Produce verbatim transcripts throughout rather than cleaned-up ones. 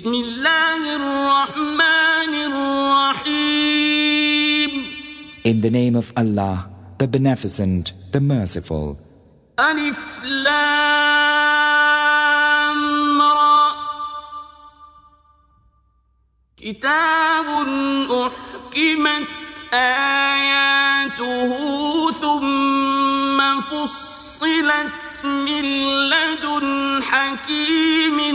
In the name of Allah, the Beneficent, the Merciful. Alif Lam Ra. Kitabun uhkimat ayatuhu thumma fussilat min ladun hakimin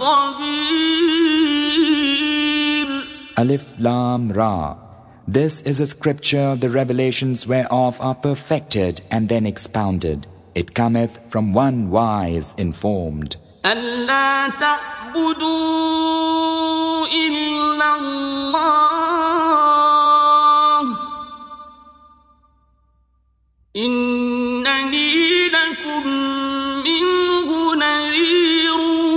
khabir. Alif Lam Ra. This is a scripture, the revelations whereof are perfected and then expounded. It cometh from one wise informed. أَلَّا تَعْبُدُوا إِلَّا اللَّهَ إِنَّنِي لَكُمْ مِنْهُ نَذِيرٌ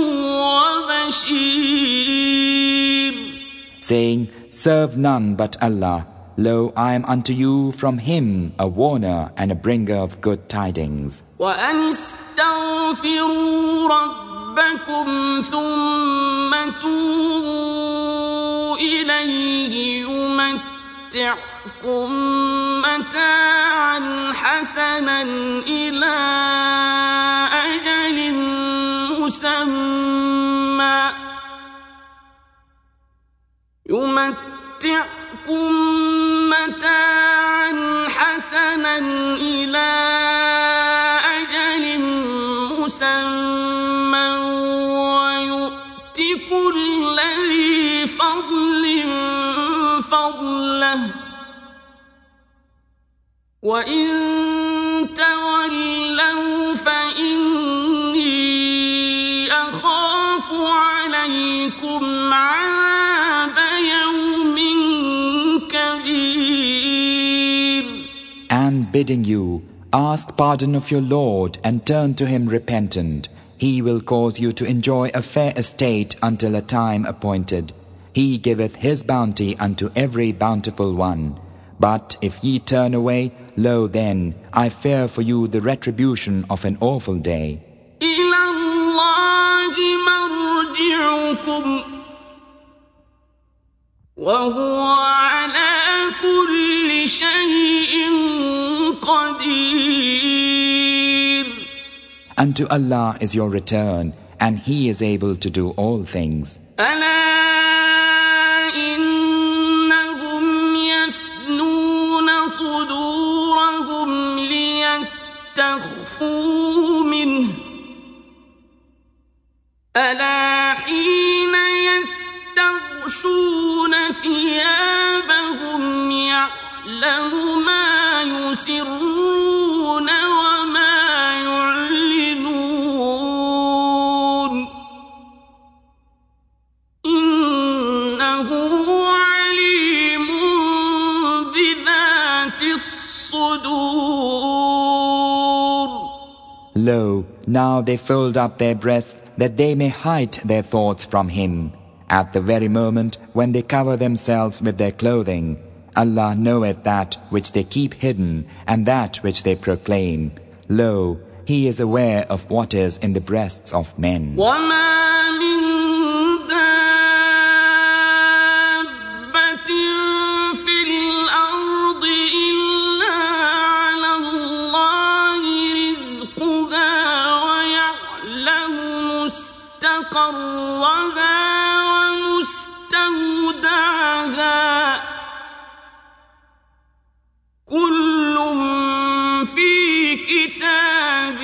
وَبَشِيرٌ. Saying, serve none but Allah. Lo, I am unto you from Him a warner and a bringer of good tidings. وَأَنِ اسْتَغْفِرُوا رَبَّكُمْ ثُمَّ تُوبُوا إِلَيْهِ يُمَتِّعْكُم مَّتَاعًا حَسَنًا إِلَىٰ أَجَلٍ مُّسَمًّى يُمَتِّعْكُم متاعا حسنا إلى أجل مسمى ويؤت كل ذي فضل فضله وإن تولوا فإني أخاف عليكم عذاب يوم And bidding you, ask pardon of your Lord and turn to Him repentant. He will cause you to enjoy a fair estate until a time appointed. He giveth His bounty unto every bountiful one. But if ye turn away, lo then, I fear for you the retribution of an awful day. إِلَى اللَّهِ مَرْجِعُكُمْ وَهُوَ عَلَى كُلِّ شَيْءٍ قَدِيرٌ. Unto Allah is your return, and He is able to do all things. أَلَا إِنَّهُمْ يَثْنُونَ صُدُورَهُمْ لِيَسْتَخْفُوا مِنْهُ أَلَا حِينَ يَسْتَغْشُونَ ثِيَابَهُمْ يَعْلَمُ مَا يُسِرُّونَ وَمَا يُعْلِنُونَ إِنَّهُ عَلِيمٌ بِذَاتِ الصُّدُورِ. Lo, now they fold up their breasts that they may hide their thoughts from Him. At the very moment when they cover themselves with their clothing, Allah knoweth that which they keep hidden and that which they proclaim. Lo, He is aware of what is in the breasts of men. وَمَا مِن دَابَّةٍ فِي الْأَرْضِ إِلَّا عَلَى اللَّهِ رِزْقُهَا وَيَعْلَمُ مُسْتَقَرَّهَا وَمُسْتَوْدَعَهَا كُلٌّ فِي كِتَابٍ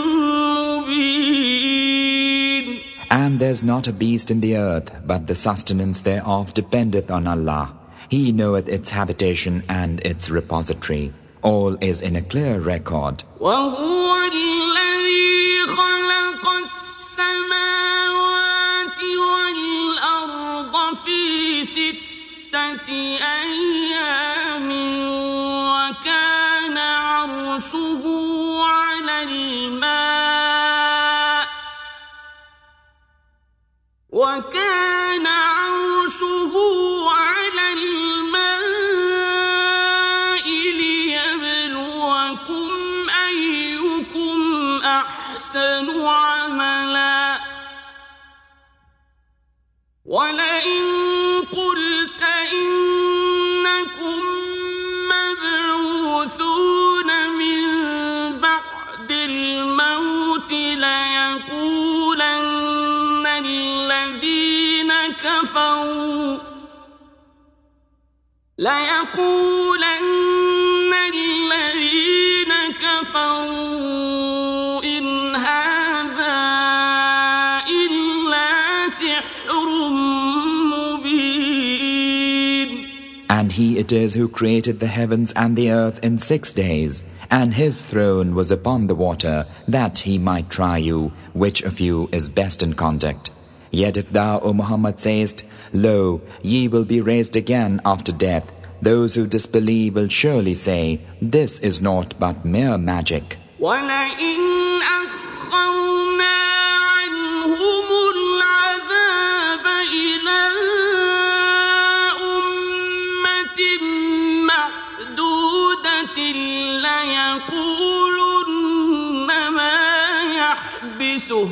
مُبِينٍ. And there's not a beast in the earth, but the sustenance thereof dependeth on Allah. He knoweth its habitation and its repository. All is in a clear record. وَهُوَ الَّذِي خَلَقَ السَّمَاوَاتِ وَالْأَرْضَ فِي سِتَّةِ أَيَّامٍ وَكَانَ عَرْشُهُ عَلَى الْمَاءِ وَكَانَ عَرْشُهُ عَلَى الْمَاءِ لِيَبْلُوَكُمْ أَيُّكُمْ أَحْسَنُ عَمَلًا ولئن قلت إنكم مبعوثون من بعد الموت ليقولن الذين كفروا ليقولن الذين كفروا إن هذا إلا سحر مبين. And he it is who created the heavens and the earth in six days, and his throne was upon the water, that he might try you, which of you is best in conduct. Yet if thou, O Muhammad, sayest, Lo, ye will be raised again after death, those who disbelieve will surely say, This is naught but mere magic. وَلَئِنْ أَخَّرْنَا عَنْهُمُ الْعَذَابَ إِلَىٰ أُمَّةٍ مَّعْدُودَةٍ لَيَقُولُنَّ مَا يَحْبِسُهُ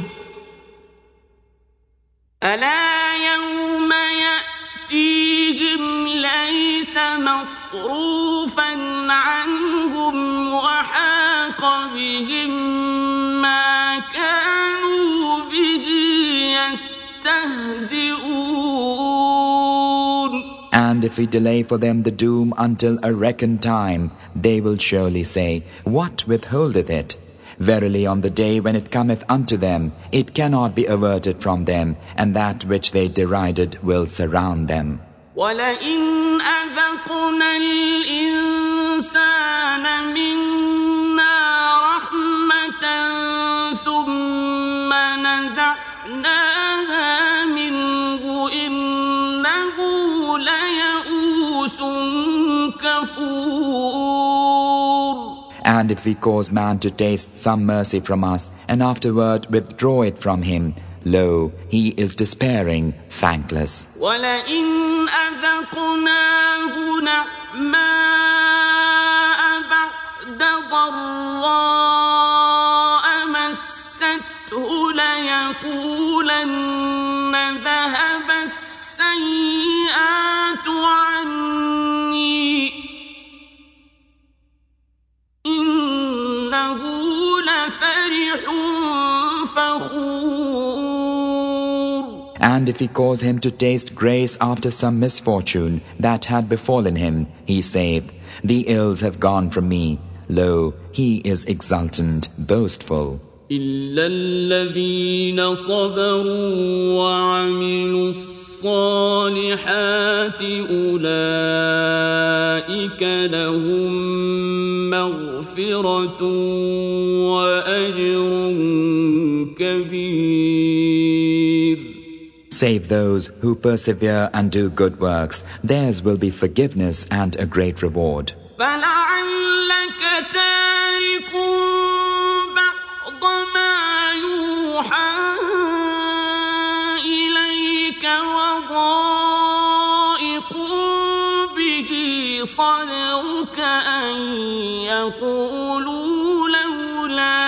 أَلَا يَوْمَ يَأْتِيهِمْ لَيْسَ مَصْرُوفًا عَنْهُمْ وَحَاقَ بِهِم مَّا كَانُوا بِهِ يَسْتَهْزِئُونَ. And if we delay for them the doom until a reckoned time, they will surely say, What withholdeth it? Verily on the day when it cometh unto them, it cannot be averted from them, and that which they derided will surround them. وَلَئِنْ أَذَقْنَا الْإِنسَانَ مِنَّا رَحْمَةً ثُمَّ نَزَعْنَاهَا مِنْهُ إِنَّهُ لَيَئُوسٌ كَفُورٌ. And if we cause man to taste some mercy from us, and afterward withdraw it from him, lo, he is despairing, thankless. وَلَئِنْ أَذَقْنَاهُ نَعْمَاءَ بَعْدَ ضَرَّاءَ مَسَّتْهُ لَيَقُولَنَّ ذَهَبَ السَّيِّئَاتُ عَنِّي إِنَّهُ لَفَرِحٌ فَخُورٌ. And if we cause him to taste grace after some misfortune that had befallen him, he saith, The ills have gone from me. Lo, he is exultant, boastful. إِلَّا الَّذِينَ صَبَرُوا وَعَمِلُوا الصَّالِحَاتِ أُولَئِكَ لَهُم مَّغْفِرَةٌ وَأَجْرٌ كَبِيرٌ. Save those who persevere and do good works, theirs will be forgiveness and a great reward. فَلَعَلَّكَ تَارِكٌ بَعْضَ مَا يُوحَىٰ إِلَيْكَ وَضَائِقٌ بِهِ صَدْرُكَ أَن يَقُولُوا لَوْلَا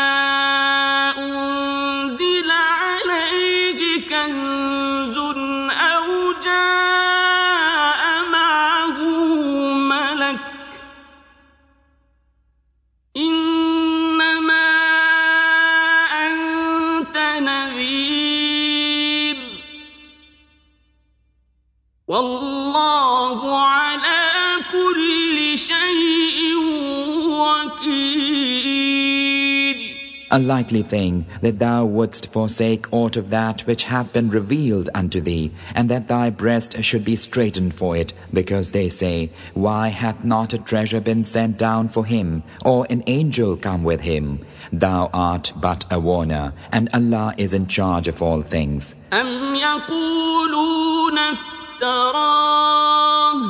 أُنزِلَ عَلَيْهِ كَنزٌ أَوْ جَاءَ مَعَهُ مَلَكٌ إِنَّمَا أَنتَ نَذِيرٌ وَاللَّهُ عَلَىٰ كُلِّ شَيْءٍ وَكِيلٌ. A likely thing that thou wouldst forsake aught of that which hath been revealed unto thee, and that thy breast should be straitened for it, because they say, Why hath not a treasure been sent down for him, or an angel come with him? Thou art but a warner, and Allah is in charge of all things. أَمْ يَقُولُونَ افْتَرَاهُ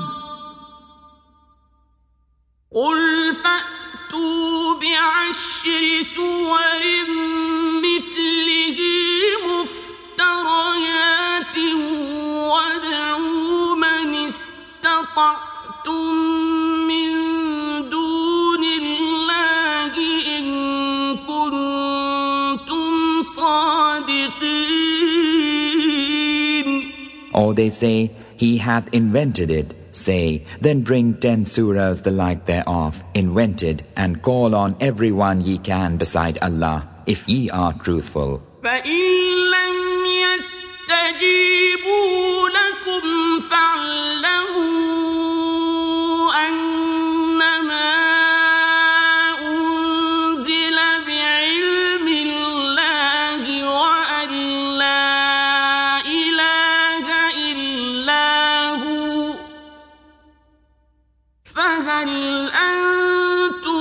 قُلْ فَأْتُوا بِعَشْرِ سُوَرٍ مِّثْلِهِ مُفْتَرَيَاتٍ وَادْعُوا مَنِ اسْتَطَعْتُم مِّن دُونِ اللَّهِ إِن كُنتُمْ صَادِقِينَ. Or they say, He hath invented it. Say, then bring ten surahs the like thereof, invented, and call on every one ye can beside Allah, if ye are truthful. فَإِن لَّمْ يَسْتَجِيبُوا لَكُمْ فَاعْلَمُوا أَنَّمَا أُنزِلَ بِعِلْمِ اللَّهِ وَأَن لَّا إِلَٰهَ إِلَّا هُوَ فَهَلْ أَنتُم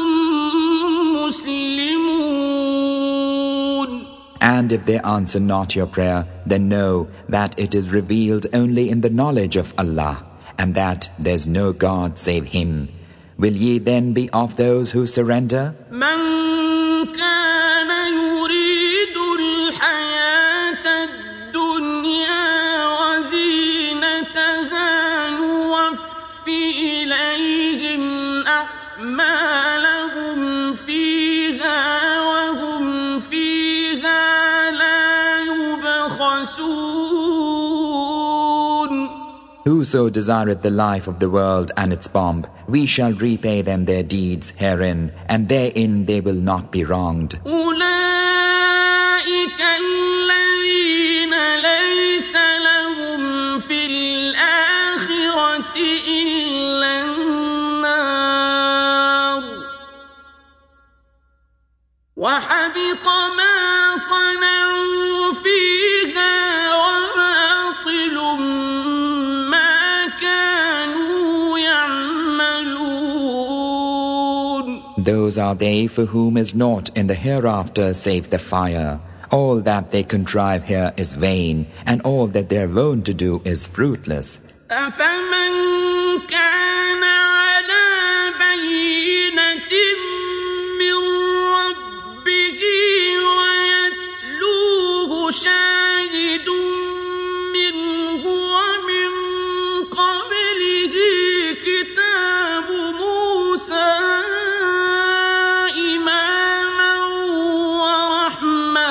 مُّسْلِمُونَ. And if they answer not your prayer, then know that it is revealed only in the knowledge of Allah, and that there's no God save Him. Will ye then be of those who surrender? من كان يريد الحياة الدنيا وزينتها نوفي إليهم أعمالهم فيها وهم فيها لا يبخسون. Whoso desireth the life of the world and its pomp, we shall repay them their deeds herein, and therein they will not be wronged. أولئك الذين ليس لهم في الآخرة إلا النار وحبط ما صنعوا فيها وباطل ما كانوا يعملون. Those are they for whom is naught in the hereafter save the fire. All that they contrive here is vain, and all that they are wont to do is fruitless. أفمن كان على بينة من ربه ويتلوه شاهد منه ومن قبله كتاب موسى إماما ورحمة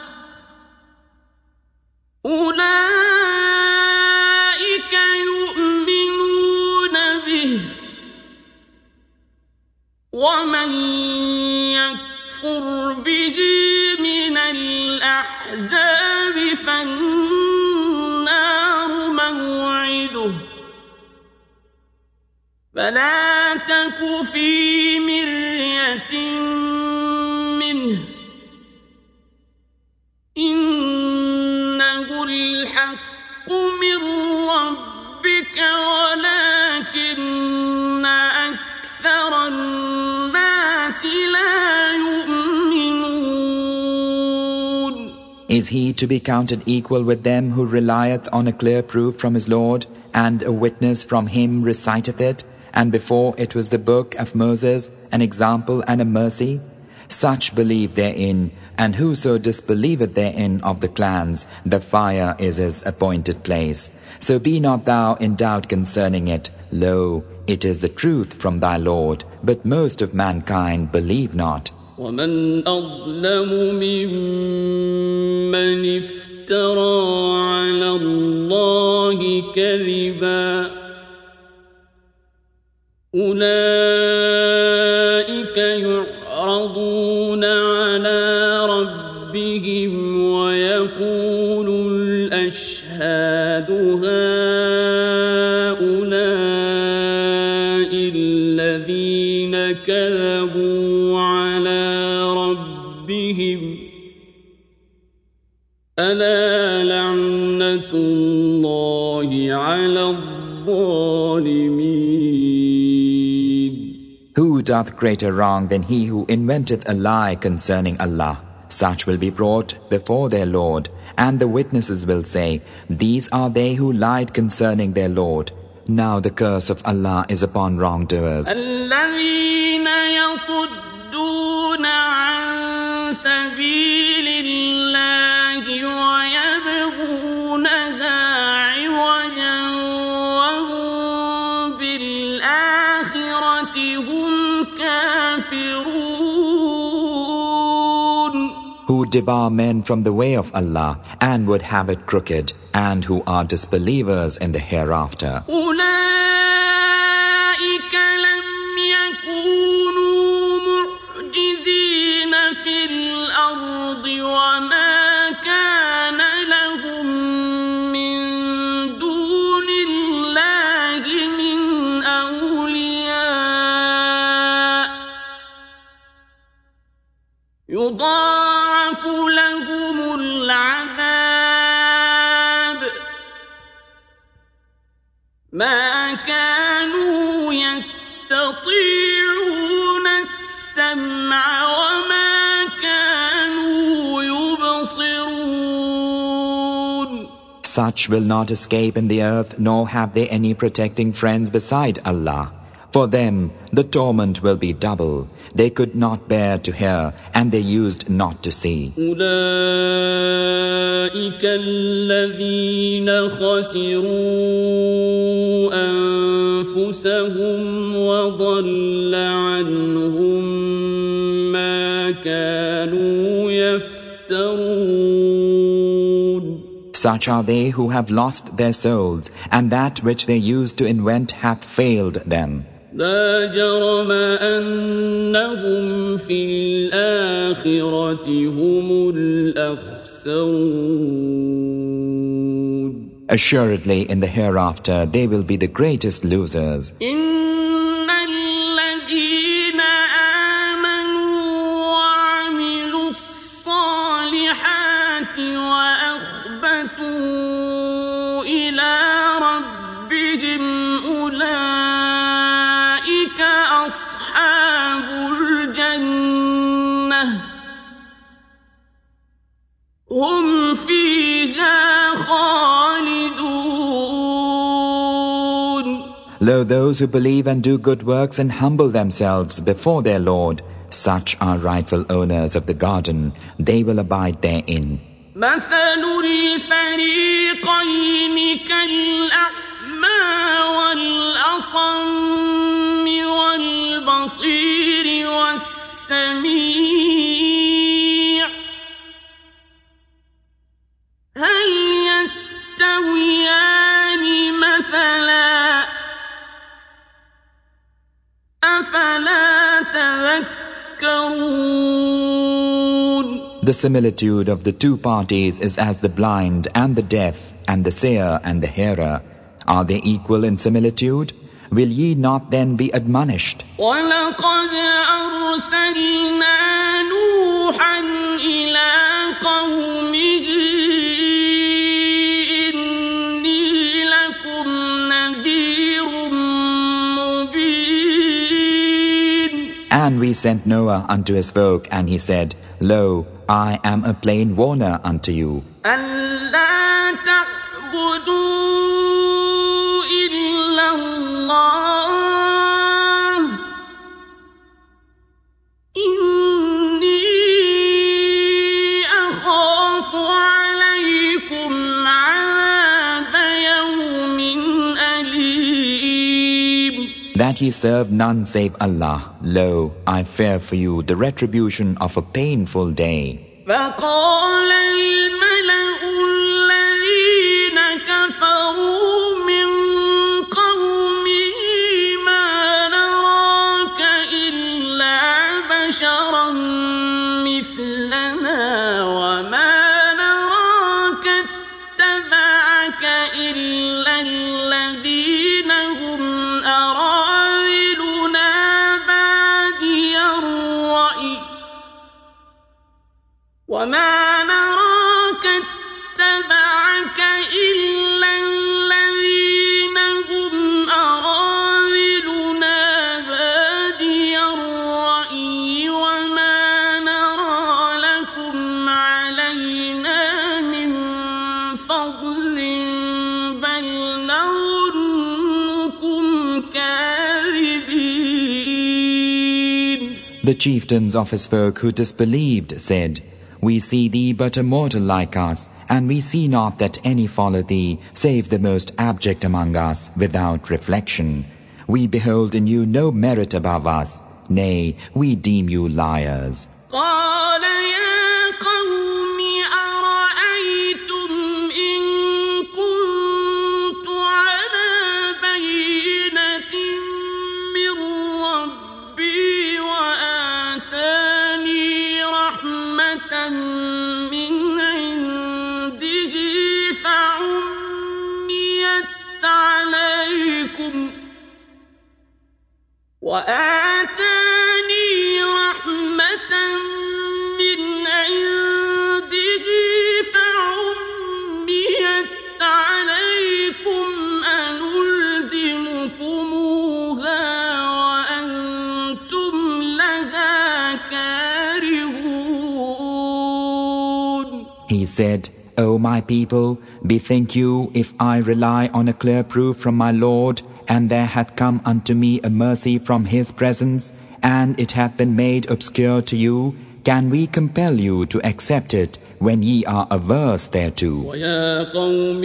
أولئك يؤمنون به ومن يكفر به من الأحزاب فالنار موعده فلا تك في مرية منه إنه الحق من ربك ولكن أكثر الناس لا يؤمنون. Is he to be counted equal with them who relieth on a clear proof from his Lord, and a witness from him reciteth it, and before it was the book of Moses, an example and a mercy? Such believe therein, and whoso disbelieveth therein of the clans, the fire is his appointed place. So be not thou in doubt concerning it. Lo, it is the truth from thy Lord, but most of mankind believe not. ومن أظلم ممن افترى على الله كذبا أولئك يعرضون على ربهم ويقول الأشهاد هؤلاء الذين كذبوا على ربهم ألا لعنة الله على الظالمين. Who doth greater wrong than he who inventeth a lie concerning Allah? Such will be brought before their Lord, and the witnesses will say, These are they who lied concerning their Lord. Now the curse of Allah is upon wrongdoers. الذين يصدون عن سبيل الله ويبغونها عوجا وهم بالآخرة هم كافرون. Who debar men from the way of Allah and would have it crooked, and who are disbelievers in the hereafter. يضاعف لهم العذاب ما كانوا يستطيعون السمع وما كانوا يبصرون. Such will not escape in the earth, nor have they any protecting friends beside Allah. For them, the torment will be double. They could not bear to hear, and they used not to see. أولئك الذين خسروا أنفسهم وضل عنهم ما كانوا يفترون. Such are they who have lost their souls, and that which they used to invent hath failed them. لا جرم أنهم في الآخرة هم الأخسرون. Assuredly, in the hereafter, they will be the greatest losers. إن الذين آمنوا وعملوا الصالحات وأخبتوا إلى ربهم أولئك أصحاب الجنة هم فيها خالدون. Lo, those who believe and do good works and humble themselves before their Lord, such are rightful owners of the garden. They will abide therein. مثل الفريقين كالأعمى والأصم والبصير والسميع هل يستويان مثلا أفلا تذكرون. The similitude of the two parties is as the blind and the deaf and the seer and the hearer. Are they equal in similitude? Will ye not then be admonished? وَلَقَدْ أَرْسَلْنَا نُوحًا إِلَىٰ قَوْمِهِ إِنِّي لَكُمْ نَذِيرٌ مُّبِينٌ. And we sent Noah unto his folk, and he said, Lo, I am a plain warner unto you. أَلَّا تَعْبُدُوا إِلَّا اللَّهَ إِنِّي أَخَافُ عَلَيْكُمْ عَذَابَ يَوْمٍ أَلِيمٍ. That ye serve none save Allah. Lo, I fear for you the retribution of a painful day. فقال الملأ الذين كفروا من قومه ما نراك إلا بشرا مثلنا وما نراك اتبعك إلا الذين هم أراذلنا بادي الرأي وما نراك اتبعك إلا الذين هم أراذلنا بادي الرأي وما نرى لكم علينا من فضل بل نظنكم كاذبين. The chieftains of his folk who disbelieved said, We see thee but a mortal like us, and we see not that any follow thee, save the most abject among us, without reflection. We behold in you no merit above us, nay, we deem you liars. قال يا قوم عليكم وآتاني رحمة من عنده فعميت عليكم أنلزمكموها وأنتم لها كارهون. He said, O my people, bethink you if I rely on a clear proof from my Lord, and there hath come unto me a mercy from His presence, and it hath been made obscure to you, can we compel you to accept it when ye are averse thereto? وَيَا قَوْمِ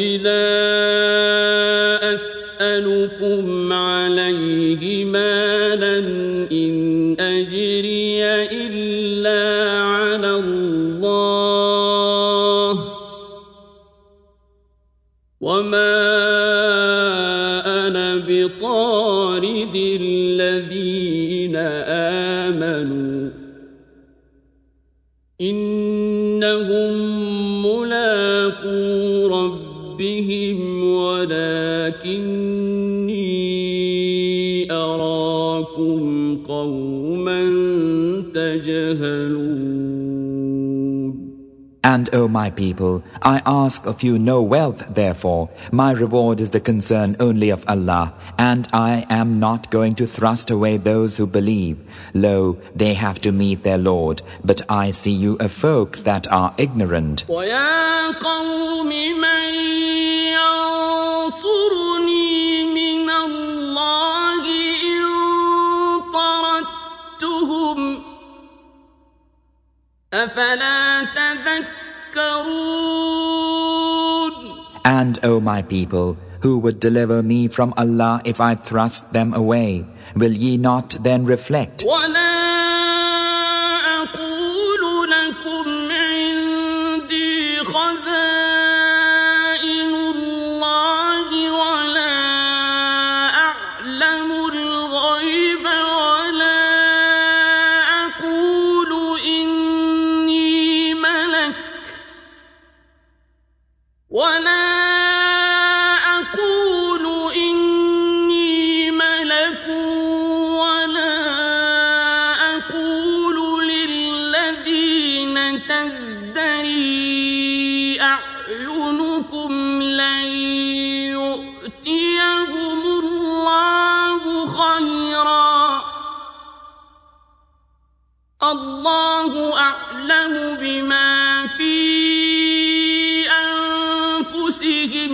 لَا أَسْأَلُكُمْ عَلَيْهِ مَالًا إِنْ أَجْرِيَ إِلَّا عَلَى اللَّهِ وَمَا أَنَا بِطَارِدِ الَّذِينَ آمَنُوا إِنَّهُمْ مُلَاقُو رَبِّهِمْ وَلَكِنِّي أَرَاكُمْ قَوْمًا تَجْهَلُونَ. And, O my people, I ask of you no wealth, therefore. My reward is the concern only of Allah, and I am not going to thrust away those who believe. Lo, they have to meet their Lord, but I see you a folk that are ignorant. وَيَا قَوْمِ مَنْ يَنْصُرُنِي مِنَ اللَّهِ إِنْ طَرَدتُّهُمْ أَفَلَا تَذَكَّرُونَ. And, O my people, who would deliver me from Allah if I thrust them away? Will ye not then reflect? وَلَا أَقُولُ لَكُمْ عِنْدِي خَزَائِنُ اللَّهِ وَلَا أَعْلَمُ الْغَيْبَ وَلَا أَقُولُ إِنِّي مَلَكٌ وَلَا تزدري أعينكم لن يؤتيهم الله خيرا الله أعلم بما في أنفسهم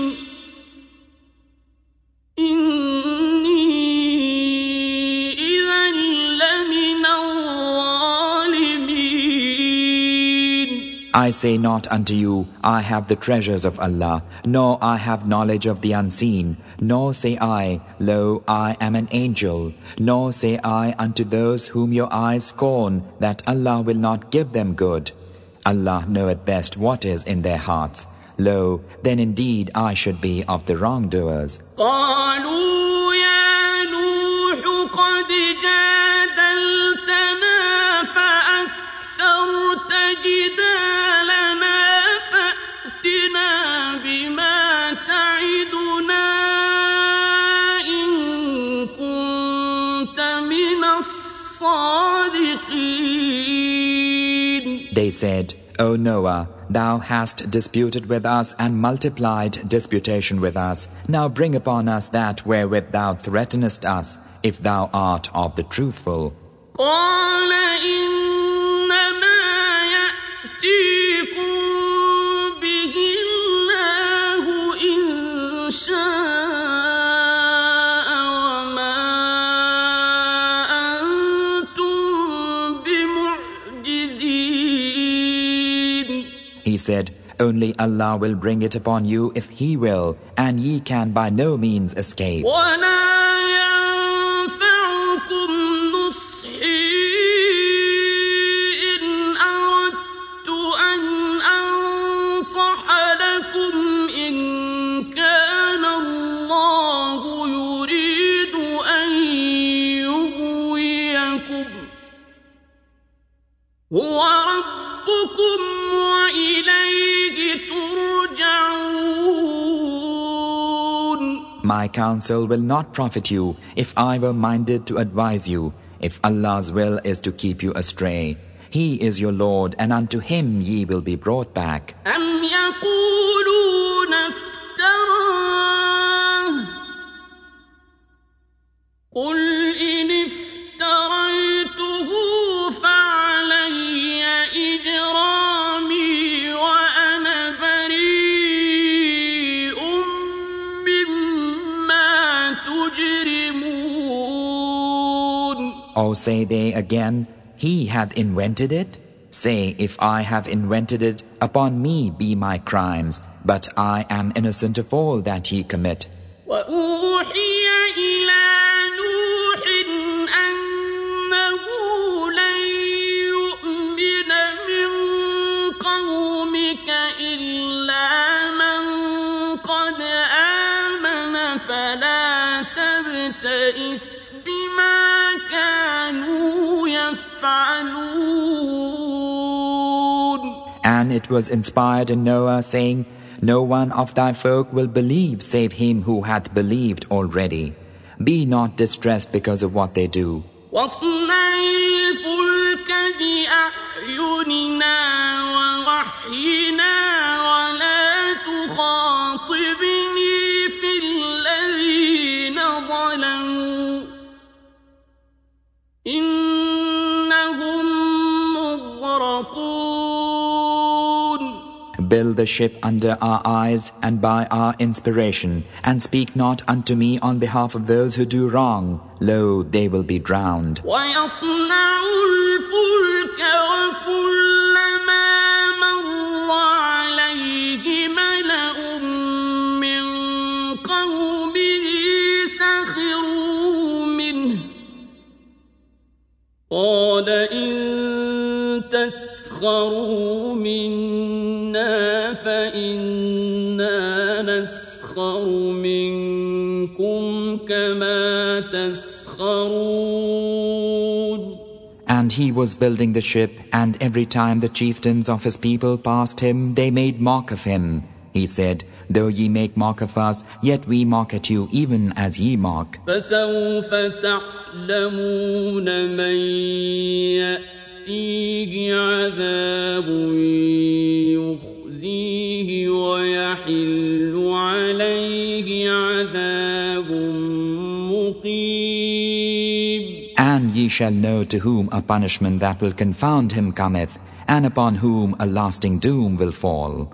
I say not unto you, I have the treasures of Allah, nor I have knowledge of the unseen, nor say I, lo, I am an angel, nor say I unto those whom your eyes scorn, that Allah will not give them good. Allah knoweth best what is in their hearts. Lo, then indeed I should be of the wrongdoers. They said, O Noah, thou hast disputed with us and multiplied disputation with us. Now bring upon us that wherewith thou threatenest us, if thou art of the truthful. He said, only Allah will bring it upon you if He will, and ye can by no means escape. My counsel will not profit you if I were minded to advise you, if Allah's will is to keep you astray. He is your Lord, and unto Him ye will be brought back. أم يقولون افتراه قل إن افتريته فعلي إجرامي وأنا بريء مما تجرمون. Or say they again, He hath invented it? Say, if I have invented it, upon me be my crimes, but I am innocent of all that ye commit. وأوحي إلى نوح أنه لن يؤمن من قومك إلا من قد آمن فلا تبتئس بما كانوا يفعلون. And it was inspired in Noah, saying, No one of thy folk will believe save him who hath believed already. Be not distressed because of what they do. واصنع الفلك بأعيننا ووحينا ولا تخاطبني في الذين ظلموا إنهم مغرقون. Build the ship under our eyes and by our inspiration, and speak not unto me on behalf of those who do wrong. Lo, they will be drowned. ويصنع الفلك وكلما مر عليه ملأ من قومه سخروا منه قال إن تسخروا منا فإنا نسخر منكم كما تسخرون. And he was building the ship, and every time the chieftains of his people passed him, they made mock of him. He said, Though ye make mock of us, yet we mock at you, even as ye mock. فسوف تعلمون من يأتيه عذاب يخزيه ويحل عليه عذاب مقيم. And ye shall know to whom a punishment that will confound him cometh, and upon whom a lasting doom will fall.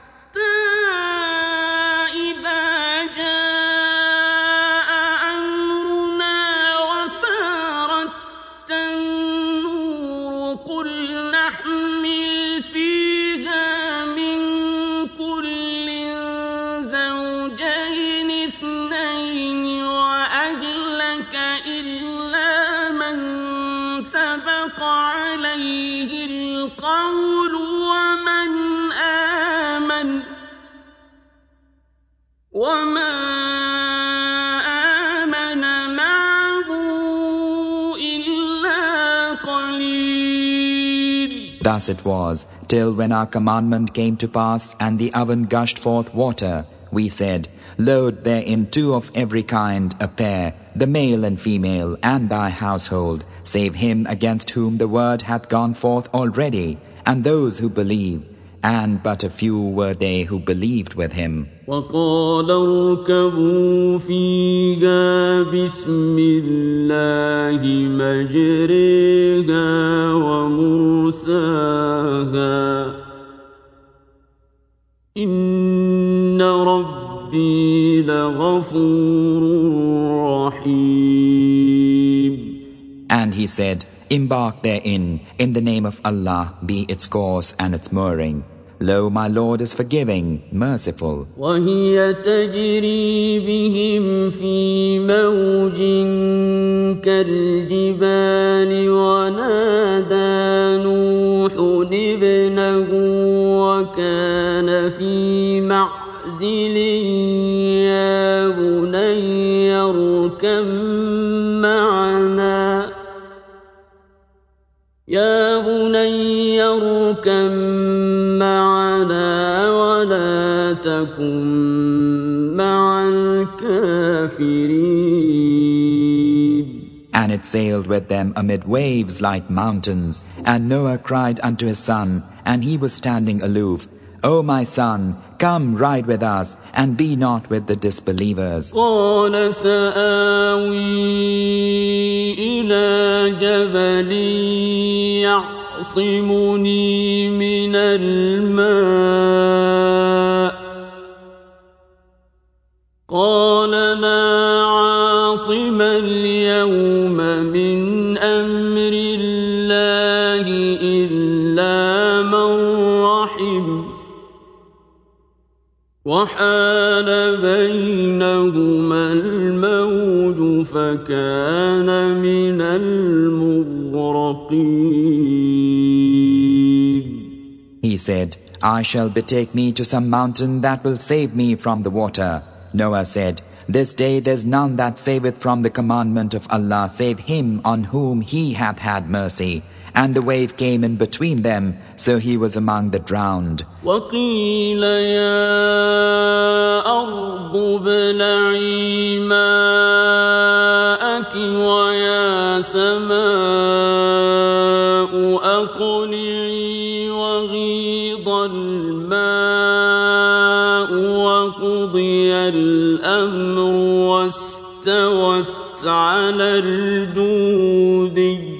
وما آمن معه إلا قليل. Thus it was, till when our commandment came to pass, and the oven gushed forth water, we said, Load therein two of every kind, a pair, the male and female, and thy household, save him against whom the word hath gone forth already, and those who believe. And but a few were they who believed with him. وقال اركبوا فيها بسم الله مجريها ومرساها إن ربي لغفور رحيم. And he said, Embark therein, in the name of Allah be its course and its mooring. Lo, my Lord is forgiving, merciful. وهي تجري بهم في موج كالجبال ونادى نوح ابنه وكان في معزل يا بني اركب معنا يا بني اركب معنا ولا تكن مع الكافرين. And it sailed with them amid waves like mountains. And Noah cried unto his son, and he was standing aloof, O my son, come ride with us, and be not with the disbelievers. قال سآوي إلى جبل يعصمني من الماء قال لا عاصم اليوم من أمر الله إلا من رحم وحال بينهما الموج فكان من المغرقين. He said, I shall betake me to some mountain that will save me from the water. Noah said, This day there's none that saveth from the commandment of Allah save him on whom he hath had mercy. And the wave came in between them, so he was among the drowned. وقيل يا أرض ابلعي ماءك ويا سماء أقلعي وغيض الماء وقضي الأمر واستوت على الجودي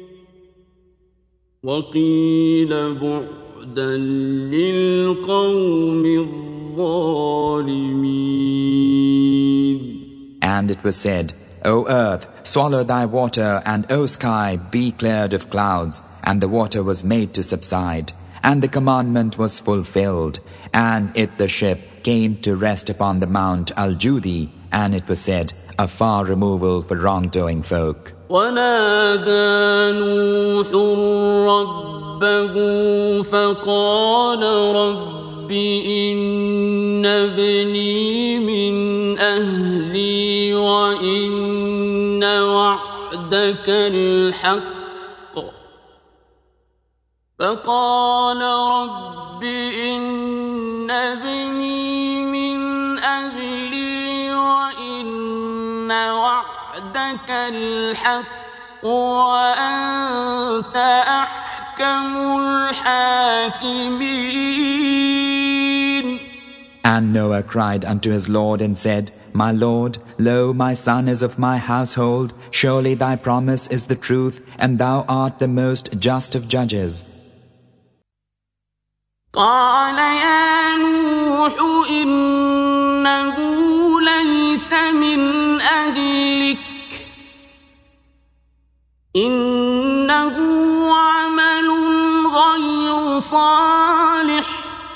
وقيل بعدا للقوم الظالمين. And it was said, O earth, swallow thy water, and O sky, be cleared of clouds. And the water was made to subside, and the commandment was fulfilled. And it, the ship, came to rest upon the Mount Al-Judi, and it was said, a far removal for wrongdoing folk. ونادى نوح ربه فقال رب إن ابني من أهلي وإن وعدك الحق فقال رب إن ابني من أهلي وإن وعدك الحق وأنت أحكم الحاكمين. And Noah cried unto his Lord and said, My Lord, lo, my son is of my household. Surely thy promise is the truth, and thou art the most just of judges. قال يا نوح إنه ليس من أهلك إنه عمل غير صالح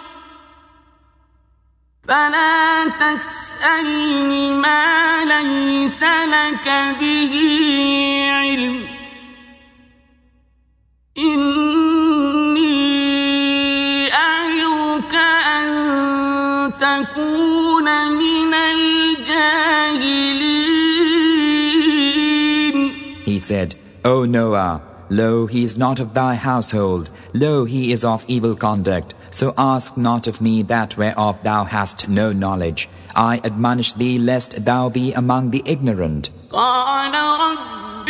فلا تسألني ما ليس لك به علم إني أعظك أن تكون من الجاهلين. He said, O Noah, lo, he is not of thy household. Lo, he is of evil conduct. So ask not of me that whereof thou hast no knowledge. I admonish thee lest thou be among the ignorant. قال رب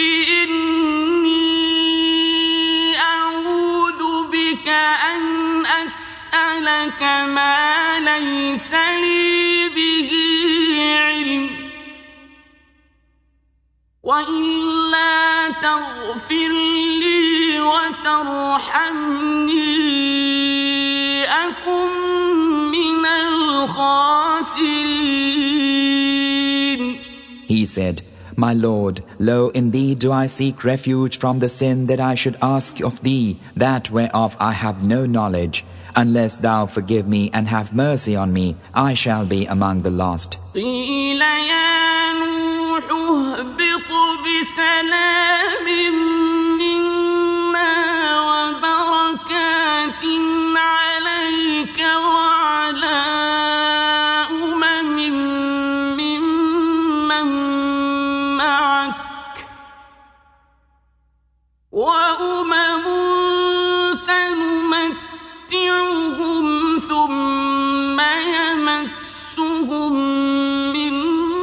إني أعوذ بك أن أسألك ما ليس لي به علم وإلا تغفر لي وترحمني أكن من الخاسرين. He said, My Lord, lo, in thee do I seek refuge from the sin that I should ask of thee, that whereof I have no knowledge. Unless thou forgive me and have mercy on me, I shall be among the lost. قيل يا نوح اهبط بسلام منا وبركات عليك وعلى أمم ممن معك وأمم سنمتعهم ثم يمسهم منا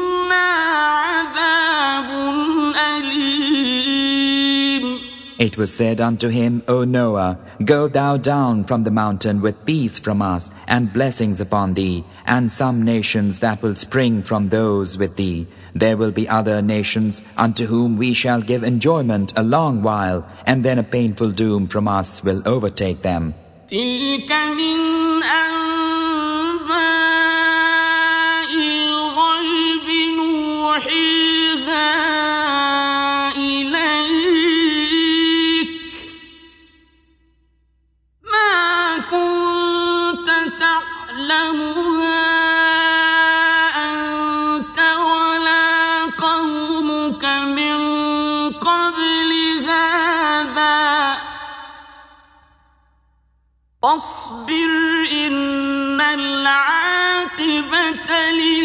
It was said unto him, O Noah, go thou down from the mountain with peace from us, and blessings upon thee, and some nations that will spring from those with thee. There will be other nations unto whom we shall give enjoyment a long while, and then a painful doom from us will overtake them. تلك من أنباء الغيب نوحيها إليك ما كنت تعلمها أنت ولا قومك من قبل هذا فاصبر إن العاقبة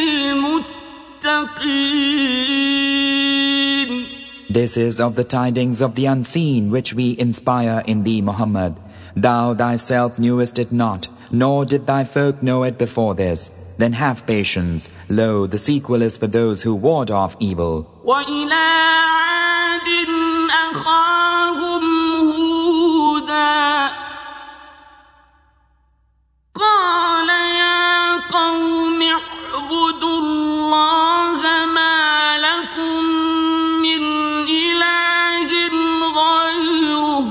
للمتقين. This is of the tidings of the unseen which we inspire in thee, Muhammad. Thou thyself knewest it not, nor did thy folk know it before this. Then have patience. Lo, the sequel is for those who ward off evil. وإلى عاد أخاهم هودا قال يا قوم اعبدوا الله ما لكم من إله غيره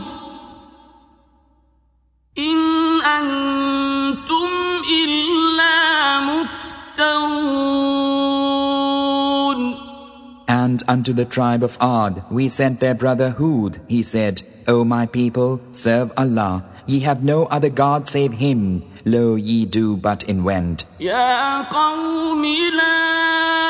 إن أنتم إلا مفترون. And unto the tribe of Ad we sent their brother Hud. He said, O my people, serve Allah. Ye have no other God save Him. Lo, ye do but invent. يا قوم لا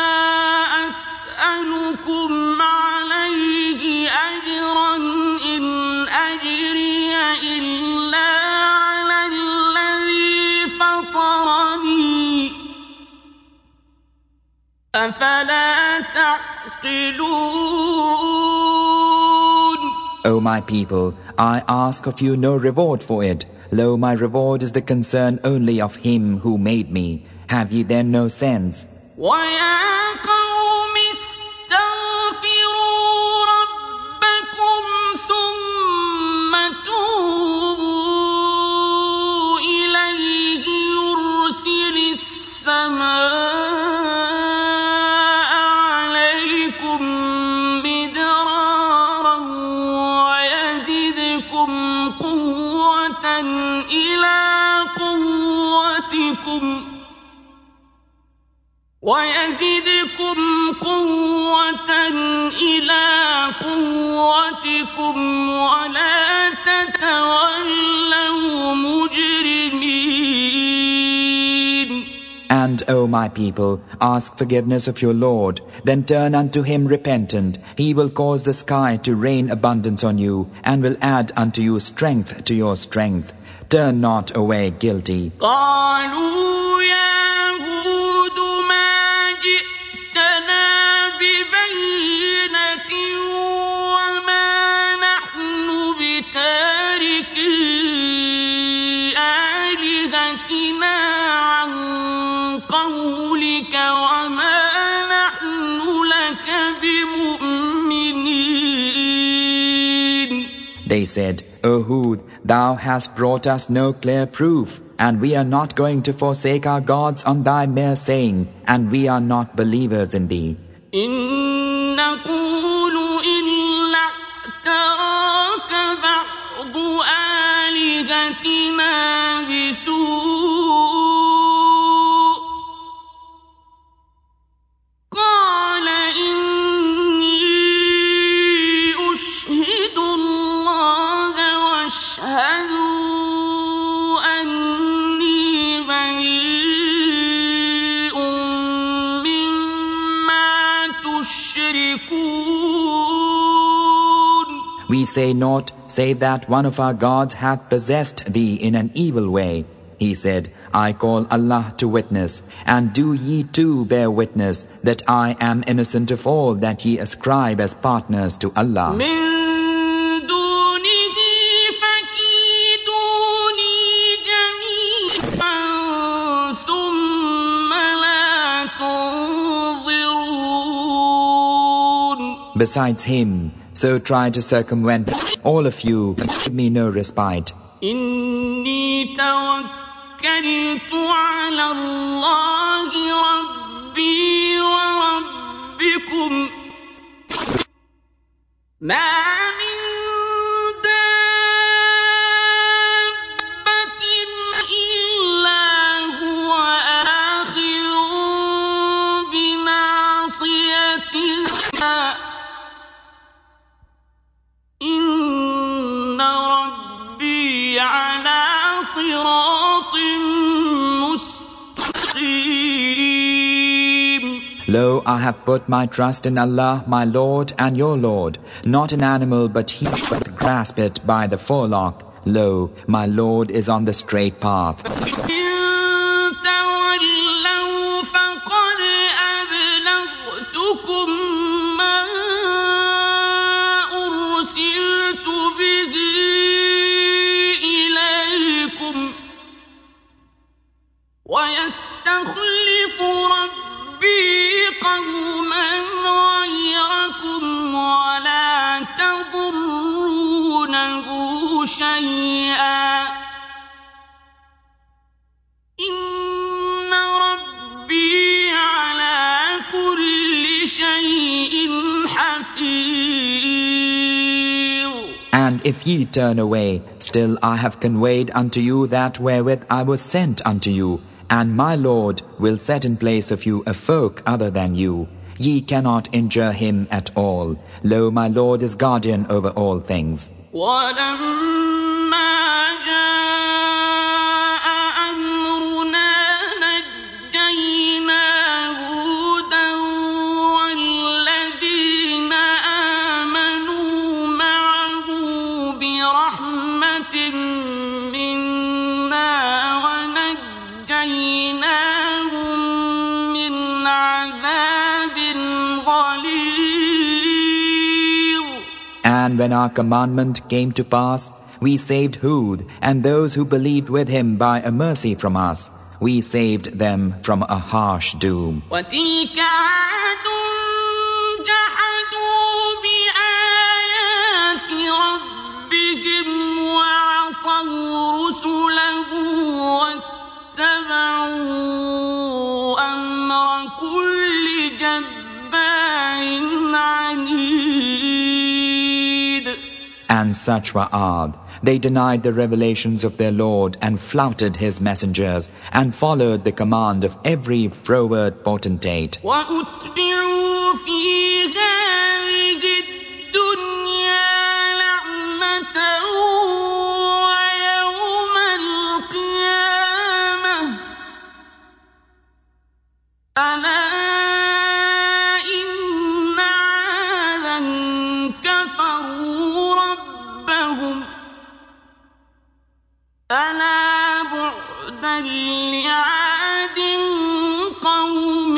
أسألكم عليه أجرا إن أجري إلا على الذي فطرني أفلا تعقلون. O my people, I ask of you no reward for it. Lo, my reward is the concern only of Him who made me. Have ye then no sense? وَيَا قَوْمِ اسْتَغْفِرُوا رَبَّكُمْ ثُمَّ تُوبُوا إِلَيْهِ يُرْسِلِ السَّمَاءَ عَلَيْكُمْ مِدْرَارًا وَيَزِدْكُمْ قُوَّةً إِلَى قُوَّتِكُمْ وَيَزِدْكُمْ قُوَّةً إِلَى قُوَّتِكُمْ وَلَا تَتَوَلَّوْا مُجْرِمِينَ. And, O my people, ask forgiveness of your Lord, then turn unto Him repentant. He will cause the sky to rain abundance on you, and will add unto you strength to your strength. Turn not away guilty. قالوا يا هود ما جئتنا ببينة وما نحن بتاركي آلهتنا عن قولك وما نحن لك بمؤمنين. They said, O Hud, thou hast brought us no clear proof, and we are not going to forsake our gods on thy mere saying, and we are not believers in thee. إن نقول إلا اعتراك بعض آلهتنا بسوء قال إني أشهد الله واشهدوا أني بريء مما تشركون. We say naught, save that one of our gods hath possessed thee in an evil way. He said, I call Allah to witness, and do ye too bear witness, that I am innocent of all that ye ascribe as partners to Allah. من دونه فكيدوني جميعا ثم لا تنظرون. Besides Him, So try to circumvent all of you, but give me no respite. إني توكلت على الله ربي وربكم ما من دابة إلا هو آخذ بناصيتها إن ربي على صراط مستقيم. Lo, I have put my trust in Allah, my Lord and your Lord, not an animal but he but grasp it by the forelock. Lo, my Lord is on the straight path. إن تولوا فقد أبلغتكم ما أرسلت به إليكم ويستخلف ربي قوما غيركم ولا تضرونه شيئا إن ربي على كل شيء حفيظ. And if ye turn away, still I have conveyed unto you that wherewith I was sent unto you, and my Lord will set in place of you a folk other than you. Ye cannot injure him at all. Lo, my Lord is guardian over all things. ولما جاء أمرنا نجينا هودا والذين آمنوا معه برحمة منا ونجيناهم من عذاب غليظ. And when our commandment came to pass, we saved Hud and those who believed with him by a mercy from us. We saved them from a harsh doom. وتلك عاد جحدوا بآيات ربهم وعصوا رسله واتبعوا أمر كل جبار عنيد. And such were Ad. They denied the revelations of their Lord and flouted his messengers and followed the command of every froward potentate. وأتبعوا في هذه الدنيا لعنة ويوم القيامة ألا إن عادا كفروا ربهم ألا بعدا لعاد قوم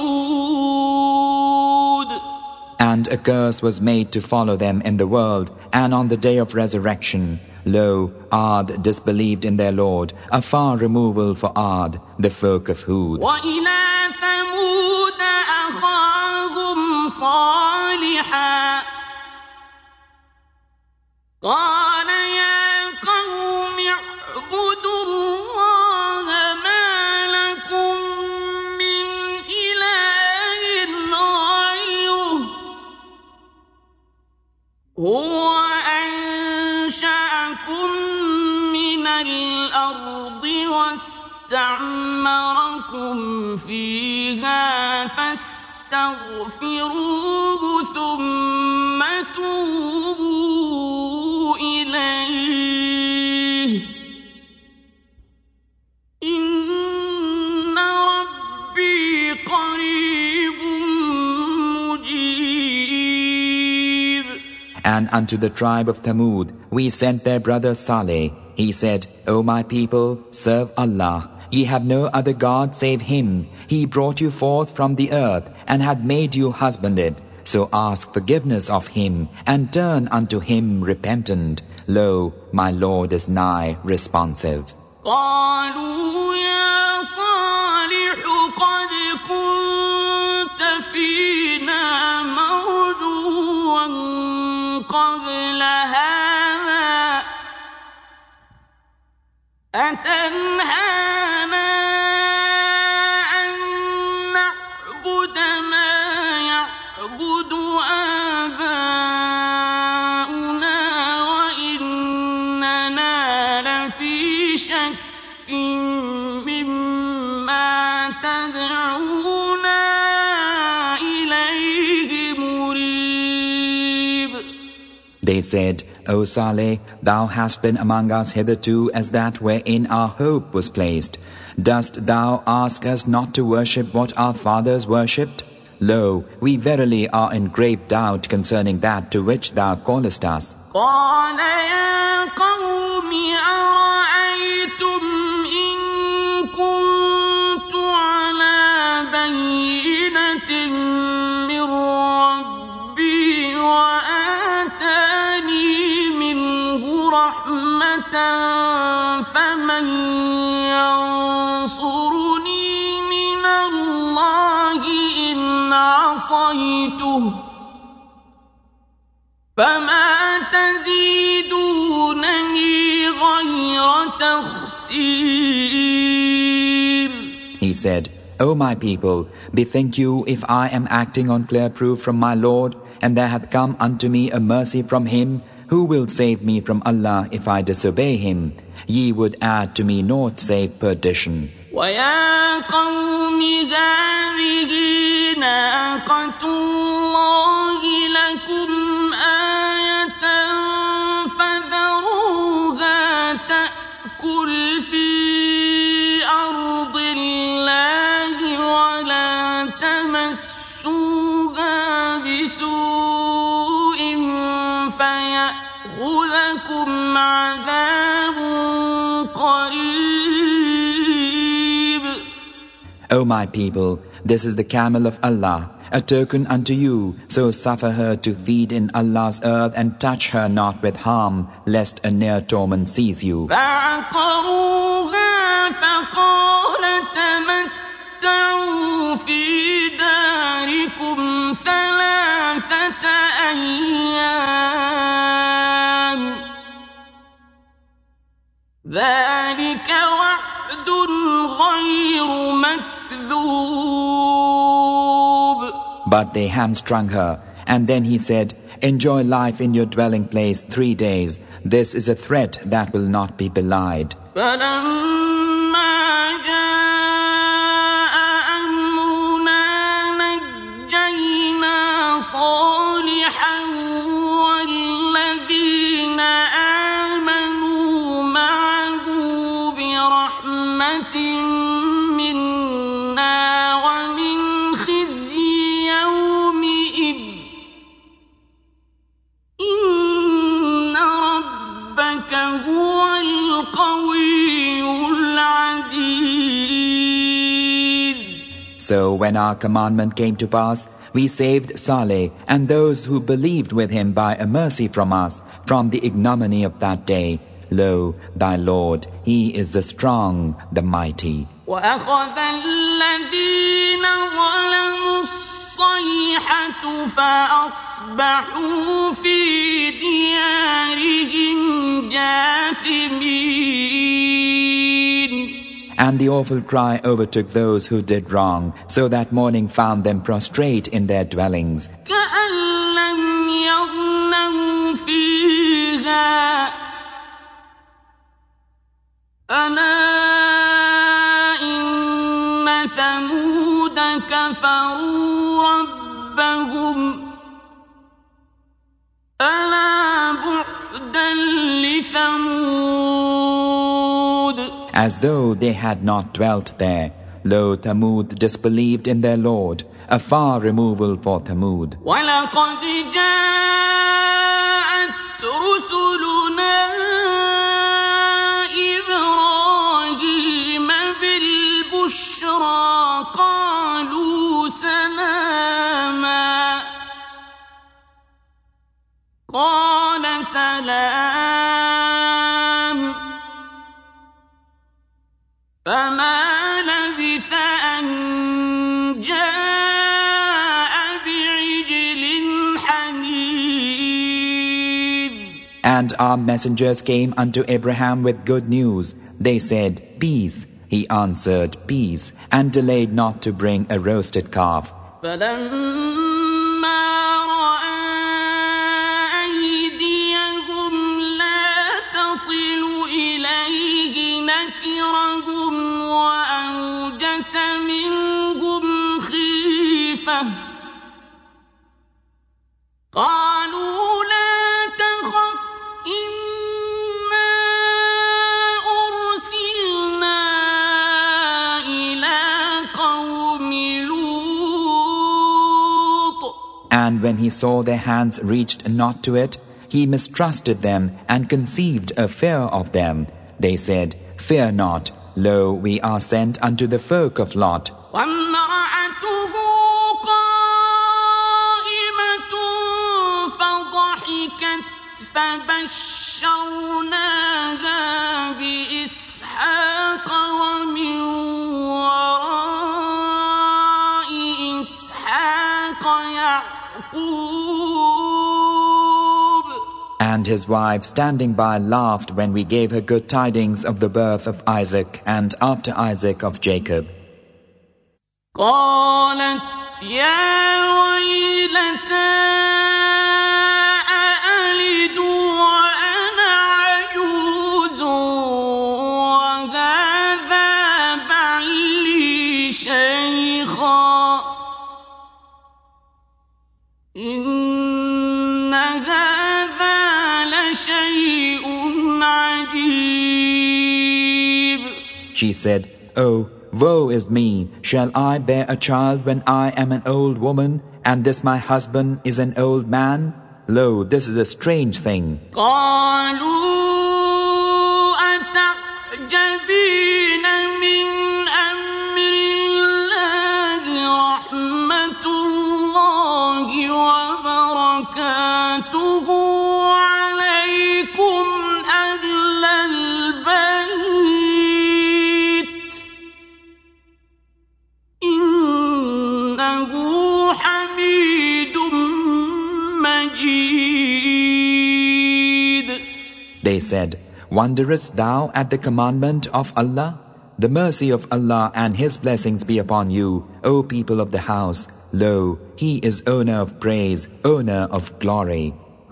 هود. And a curse was made to follow them in the world and on the day of resurrection. Lo, Ad disbelieved in their Lord, a far removal for Ad, the folk of Hud. وإلى ثمود أخاهم صالحا قال يا قوم اعبدوا الله ما لكم من إله غيره هو أنشأكم من الأرض واستعمركم فيها فاستغفروه ثم توبوا إليه إن ربي قريب مجيب. And unto the tribe of Thamud we sent their brother Saleh. He said, O my people, serve Allah. Ye have no other God save Him. He brought you forth from the earth and had made you husbanded. So ask forgiveness of Him and turn unto Him repentant. Lo, my Lord is nigh responsive. قالوا يا صالح قد كنت فينا مرجوا من قبل هذا فجئتنا بالحق فأنت من المرسلين. And they said, O Saleh, verily thou hast been among us a long time. قبل هذا أتنهانا أن نعبد ما يعبد آباؤنا وإننا لفي شك مما تدعونا إليه مريب. They said, O Saleh, thou hast been among us hitherto as that wherein our hope was placed. Dost thou ask us not to worship what our fathers worshipped? Lo, we verily are in grave doubt concerning that to which thou callest us. قال يا قوم أرأيتم إن كنت على بينة من ربي وآتاني منه رحمة فمن ينصرني من الله إن عصيته فما تزيدونني غير تخسير. He said, O my people, bethink you if I am acting on clear proof from my Lord, and there hath come unto me a mercy from him, who will save me from Allah if I disobey him? Ye would add to me naught save perdition. وَيَا قَوْمِ هَٰذِهِ نَاقَةُ اللَّهِ لَكُمْ آيَةً فَذَرُوهَا تَأْكُلْ فِي أَرْضِ اللَّهِ وَلَا تَمَسُّوهَا بِسُوءٍ فَيَأْخُذَكُمْ عَذَابٌ قَرِيبٌ. O my people, this is the camel of Allah, a token unto you, so suffer her to feed in Allah's earth and touch her not with harm, lest a near torment seize you. فَعَقَرُوهَا فَقَالَ تَمَتَّعُوا فِي دَارِكُمْ ثَلَاثَةَ أَيَّامٍ ذَلِكَ وَعْدٌ غَيْرُ مَكْذُوبٍ. But they hamstrung her, and then he said, Enjoy life in your dwelling place three days. This is a threat that will not be belied. فَلَمَّا جَاءَ أَمْرُنَا نَجَّيْنَا صَالِحًا وَالَّذِينَ آمَنُوا مَعَهُ بِرَحْمَةٍ مِّنَّا وَمِنْ خِزْيِ يَوْمِئِذٍ إِنَّ رَبَّكَ هُوَ الْقَوِيُّ الْعَزِيزُ. So when our commandment came to pass, we saved Saleh and those who believed with him by a mercy from us, from the ignominy of that day. Lo, thy Lord, he is the strong, the mighty. وَأَخَذَ الَّذِينَ ظَلَمُوا الصَّيْحَةُ فَأَصْبَحُوا فِي دِيَارِهِمْ جَاثِمِينَ. And the awful cry overtook those who did wrong, so that morning found them prostrate in their dwellings. كَأَن لَّمْ يَغْنَوْا فِيهَا أَلَا إِنَّ ثَمُودَ كَفَرُوا رَبَّهُمْ أَلَا بُعْدًا لِثَمُودَ. As though they had not dwelt there. Lo, Thamud disbelieved in their Lord, a far removal for Thamud. وَلَقَدْ جَاءَتْ رُسُلُنَا إِبْرَاهِيمَ بِالْبُشْرَىٰ قَالُوا سَلَامًا قَالَ سَلَامٌ فَمَا لَبِثَ أَن جَاءَ بِعِجْلٍ حَنِيذٍ. And our messengers came unto Abraham with good news. They said, Peace. He answered, Peace, and delayed not to bring a roasted calf. قالوا لا تخف إنا أرسلنا إلى قوم لوط. And when he saw their hands reached not to it, he mistrusted them and conceived a fear of them. They said, Fear not, lo, we are sent unto the folk of Lot. فبشرناها بإسحاق ومن وراء إسحاق يعقوب. And his wife standing by laughed when we gave her good tidings of the birth of Isaac, and after Isaac of Jacob. قالت يا ويلتى إن هذا لشيء عجيب. She said, Oh, woe is me! Shall I bear a child when I am an old woman, and this my husband is an old man? Lo, this is a strange thing. قالوا أتعجبين من أمر الله رحمة الله وبركاته عليكم أهل البيت إنه حميد مجيد. They said, Wonderest thou at the commandment of Allah? The mercy of Allah and His blessings be upon you, O people of the house. Lo, He is owner of praise, owner of glory.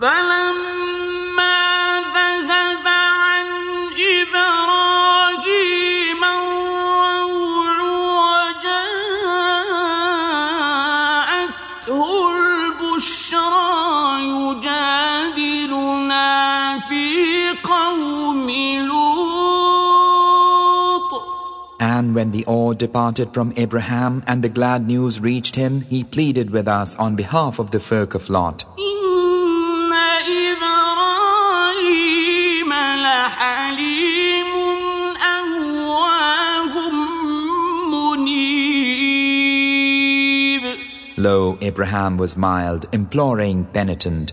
And when the awe departed from Abraham and the glad news reached him, he pleaded with us on behalf of the folk of Lot. Lo, Abraham was mild, imploring, penitent.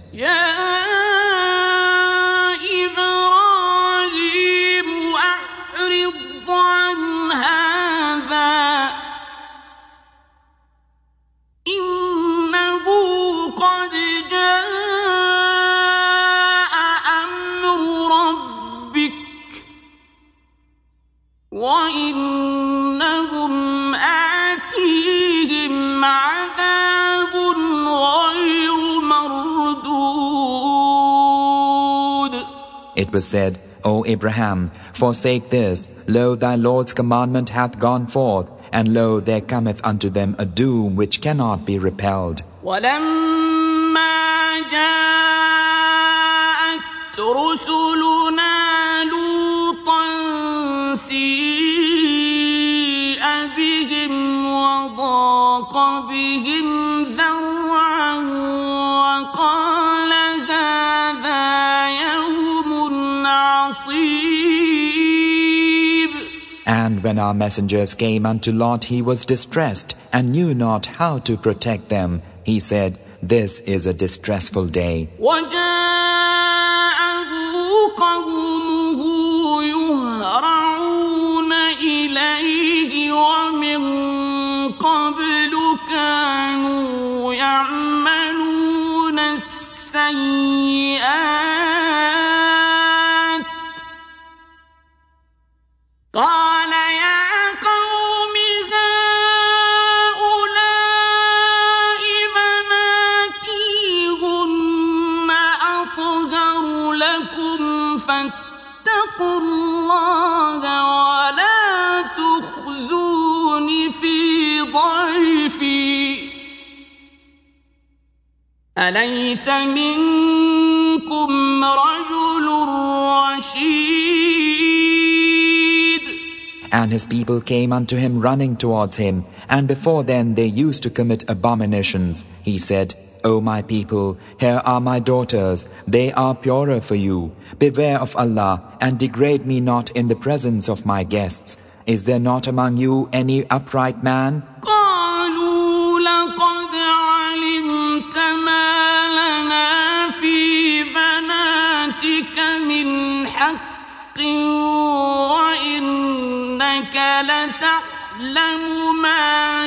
وَإِنَّهُمْ آتِيهِمْ عَذَابٌ غَيْرُ مَرْدُودٍ. It was said, O Abraham, forsake this. Lo, thy Lord's commandment hath gone forth, and lo, there cometh unto them a doom which cannot be repelled. وَلَمَّا جَاءَتْ رُسُلُنَا لُوطًا سِيءَ بِهِمْ وَضَاقَ بِهِمْ ذَرْعًا وَقَالَ هَذَا يَوْمٌ عَصِيبٌ. And when our messengers came unto Lot, he was distressed and knew not how to protect them. He said, This is a distressful day. وَجَاءَهُ قَوْمُهُ يُهْرَعُونَ إِلَيْهِ وَمِن قَبْلُ كَانُوا يَعْمَلُونَ السَّيِّئَاتِ فاتقوا الله ولا تخزون في ضيفي أليس منكم رجل رشيد. And his people came unto him running towards him, and before then they used to commit abominations. He said, O my people, here are my daughters, they are purer for you. Beware of Allah, and degrade me not in the presence of my guests. Is there not among you any upright man? قالوا لقد علمت ما لنا في بناتك من حق وإنك لتعلم ما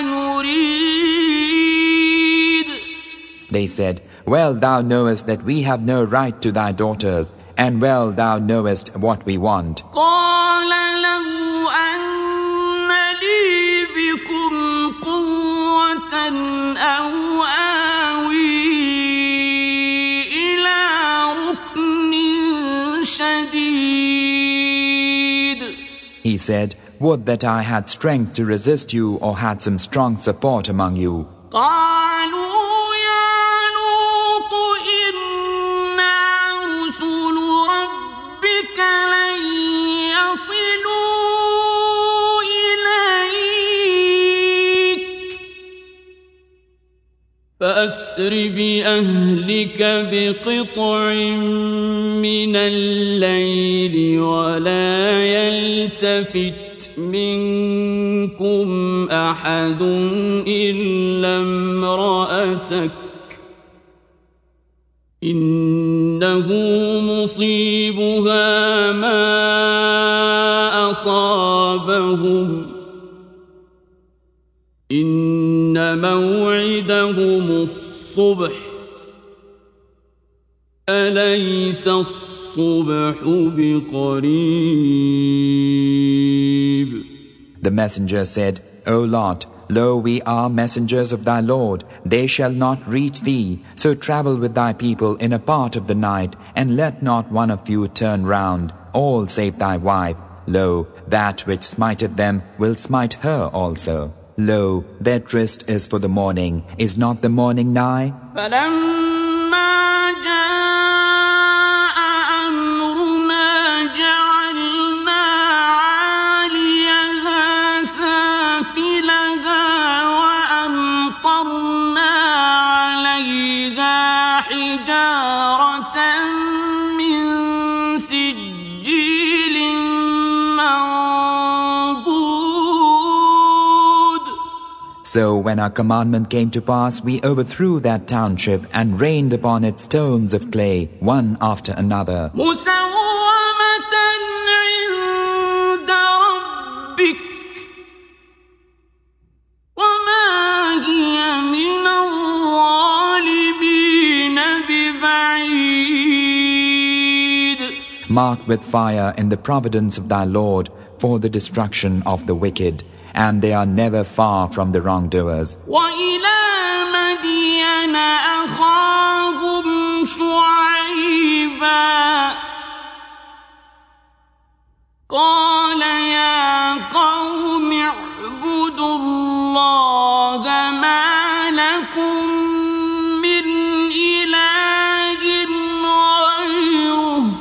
نريد. They said, Well, thou knowest that we have no right to thy daughters, and well thou knowest what we want. قال لو أن لي بكم قوة أو آوي إلى ركن شديد. He said, Would that I had strength to resist you or had some strong support among you. قالوا يا لوط إنا رسل ربك لن يصلوا إليك فأسر بأهلك بقطع من الليل ولا يلتفت منكم أحد إلا امرأتك إنه مصيبها ما أصابهم إن موعدهم الصبح أليس الصبح بقريب. The messenger said, O Lot, lo, we are messengers of thy Lord. They shall not reach thee. So travel with thy people in a part of the night, and let not one of you turn round, all save thy wife. Lo, that which smiteth them will smite her also. Lo, their tryst is for the morning. Is not the morning nigh? So when our commandment came to pass, we overthrew that township and rained upon it stones of clay, one after another. Marked with fire in the providence of thy Lord for the destruction of the wicked, and they are never far from the wrongdoers. وَإِلَى مَدْيَنَ أَخَاهُمْ شُعَيْبًا قَالَ يَا قَوْمِ اعْبُدُوا اللَّهَ مَا لَكُمْ مِنْ إِلَٰهٍ غَيْرُهُ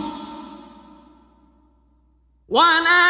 وَلَا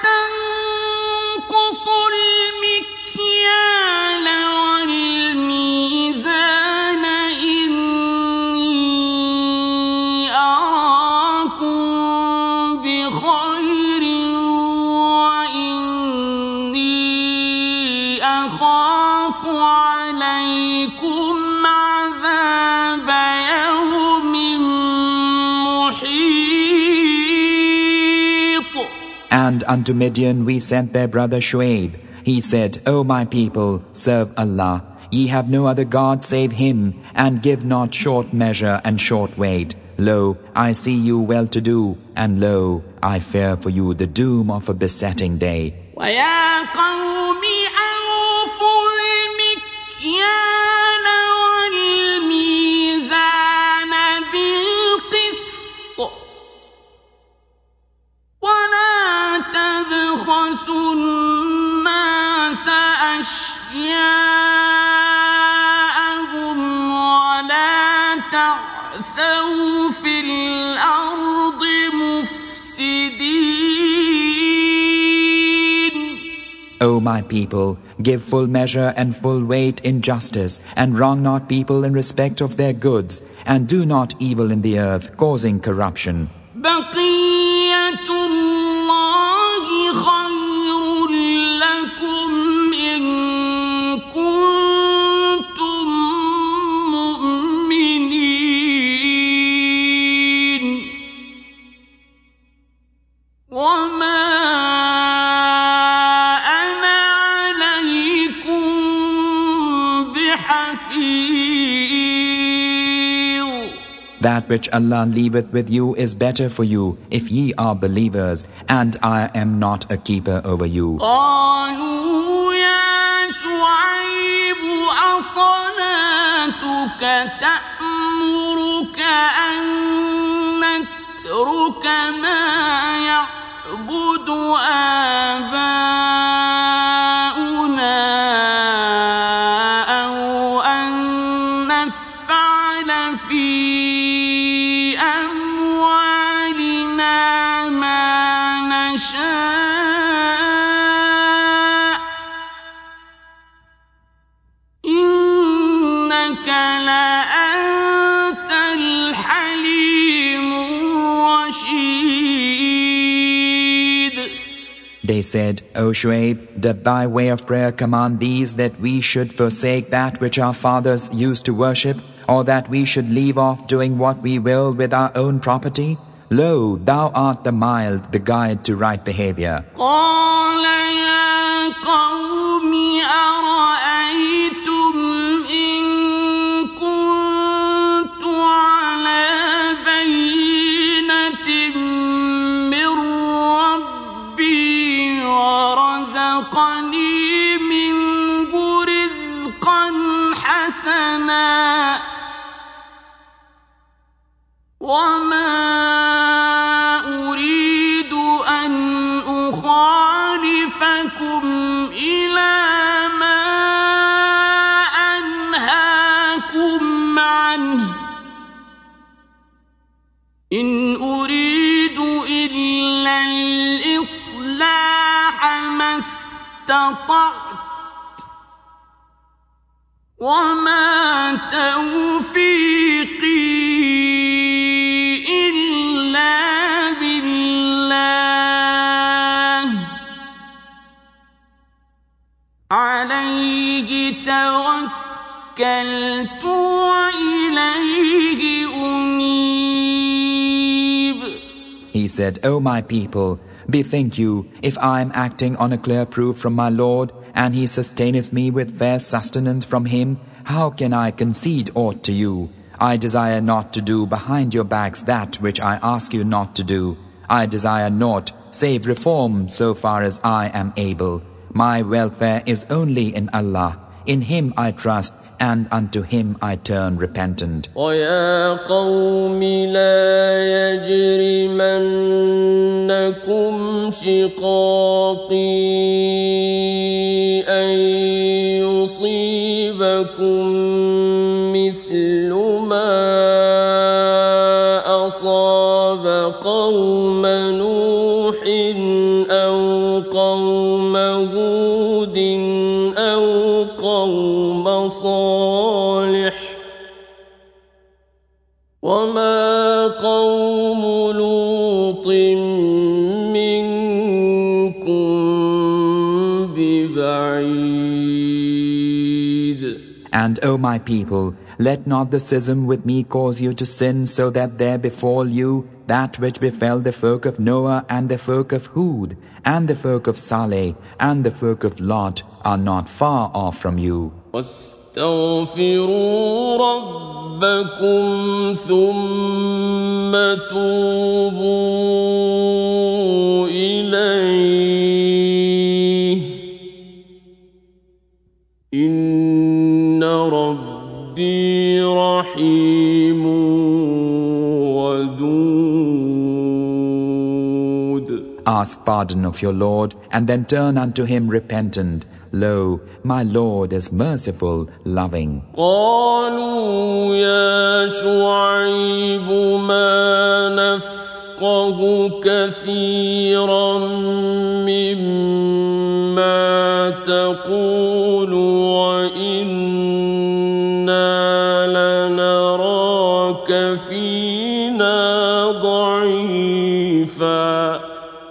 And unto Midian we sent their brother Shuaib. He said, O my people, serve Allah. Ye have no other God save Him, and give not short measure and short weight. Lo, I see you well-to-do, and lo, I fear for you the doom of a besetting day. وَيَا قَوْمِ أَوْفُوا الْمِكْيَالَ وَالْمِيزَانَ. تعثوا في الأرض مفسدين. O my people, give full measure and full weight in justice, and wrong not people in respect of their goods, and do not evil in the earth, causing corruption. بقية الله خير لكم إن كنتم مؤمنين وما أنا عليكم بحفيظ. That which Allah leaveth with you is better for you, if ye are believers, and I am not a keeper over you. قالوا يا شعيب أصلاتك تأمرك أن نترك ما يعبد آباؤنا أو أن نفعل في أموالنا ما نشاء إنك لأنت الحليم الرشيد. They said, O Shuaib, doth thy way of prayer command these that we should forsake that which our fathers used to worship, or that we should leave off doing what we will with our own property? Lo, thou art the mild, the guide to right behavior. قال يا قوم أرأيتم إن كنت على بينة من ربي ورزقني منه رزقا حسنا وما أريد أن أخالفكم إلى ما أنهاكم عنه إن أريد إلا الإصلاح ما استطعت وما توفيقي إلا بالله عليه توكلت وإليه أنيب. He said, O my people, bethink you, if I am acting on a clear proof from my Lord, and he sustaineth me with fair sustenance from him, how can I concede aught to you? I desire not to do behind your backs that which I ask you not to do. I desire naught save reform so far as I am able. My welfare is only in Allah. In Him I trust, and unto Him I turn repentant. وَيَا قَوْمِ لَا يَجْرِمَنَّكُمْ شِقَاقِي أَن يُصِيبَكُم مِّثْلُ مَا أَصَابَ قَوْمَ نُوحٍ أَوْ قَوْمَ هُودٍ أَوْ قَوْمَ صَالِحٍ وَمَا قَوْمُ لُوطٍ مِّنكُمْ بِبَعِيدٍ. And, O my people, let not the schism with me cause you to sin, so that there befall you that which befell the folk of Noah and the folk of Hud and the folk of Saleh and the folk of Lot are not far off from you. واستغفروا ربكم ثم توبوا إليه إن ربي رحيم ودود. Ask pardon of your Lord, and then turn unto Him repentant. Lo, my Lord is merciful, loving. قالوا يا شعيب ما نفقه كثيرا مما تقول وإنا لنراك فينا ضعيفا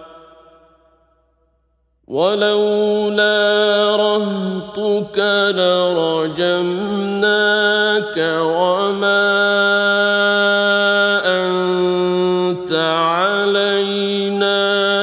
ولولا رهطك لرجمناك وما أنت علينا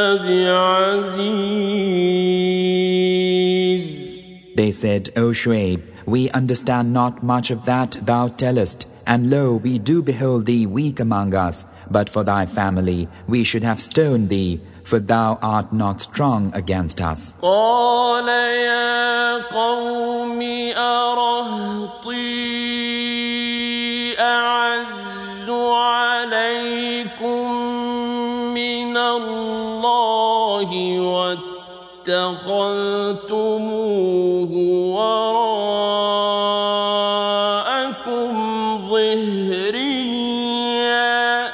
بعزيز. They said, O Shuaib, we understand not much of that thou tellest, and lo, we do behold thee weak among us, but for thy family we should have stoned thee, for thou art not strong against us. قال يا قوم أرهطي أعز عليكم من الله واتخذتموه وراءكم ظهريا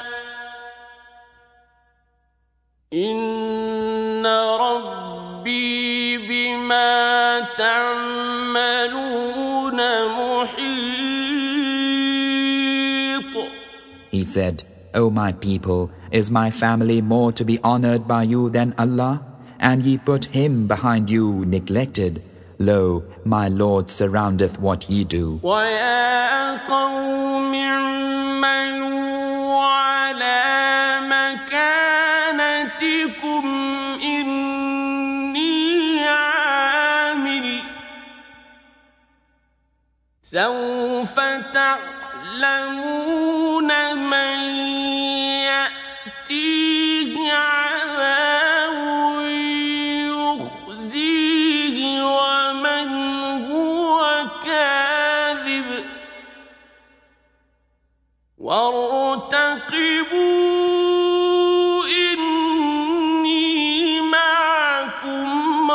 إن ربي بما تعملون محيط. He said, O my people, is my family more to be honored by you than Allah? And ye put him behind you neglected. Lo, my Lord surroundeth what ye do. وَيَا قَوْمِ اعْمَلُوا عَلَى مَكَانَتِكُمْ إِنِّي عَامِلٌ سَوْفَ تَعْلَمُونَ مَن يَأْتِيهِ عَذَابٌ يُخْزِيهِ وَمَنْ هُوَ كَاذِبٌ وَارْتَقِبُوا إِنِّي مَعَكُمْ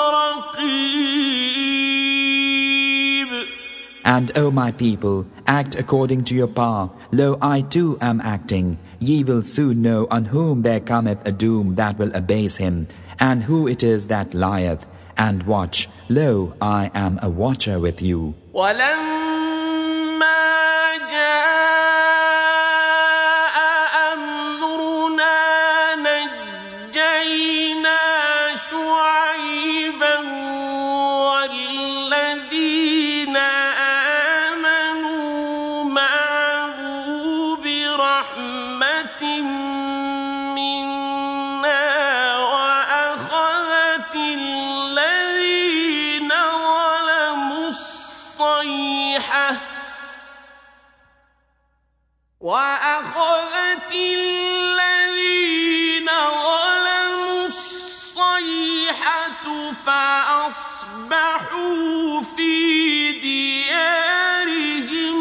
رَقِيبٌ. And, O my people, act according to your power. Lo, I too am acting. Ye will soon know on whom there cometh a doom that will abase him, and who it is that lieth. And watch, lo, I am a watcher with you. وَلَمَّا جَاءَ أَمْرُنَا نَجَّيْنَا شُعَيْبًا وَالَّذِينَ آمَنُوا معه برحمة منا وأخذت الذين ظلموا الصيحة وأخذت الذين ظلموا الصيحة فأصبحوا في ديارهم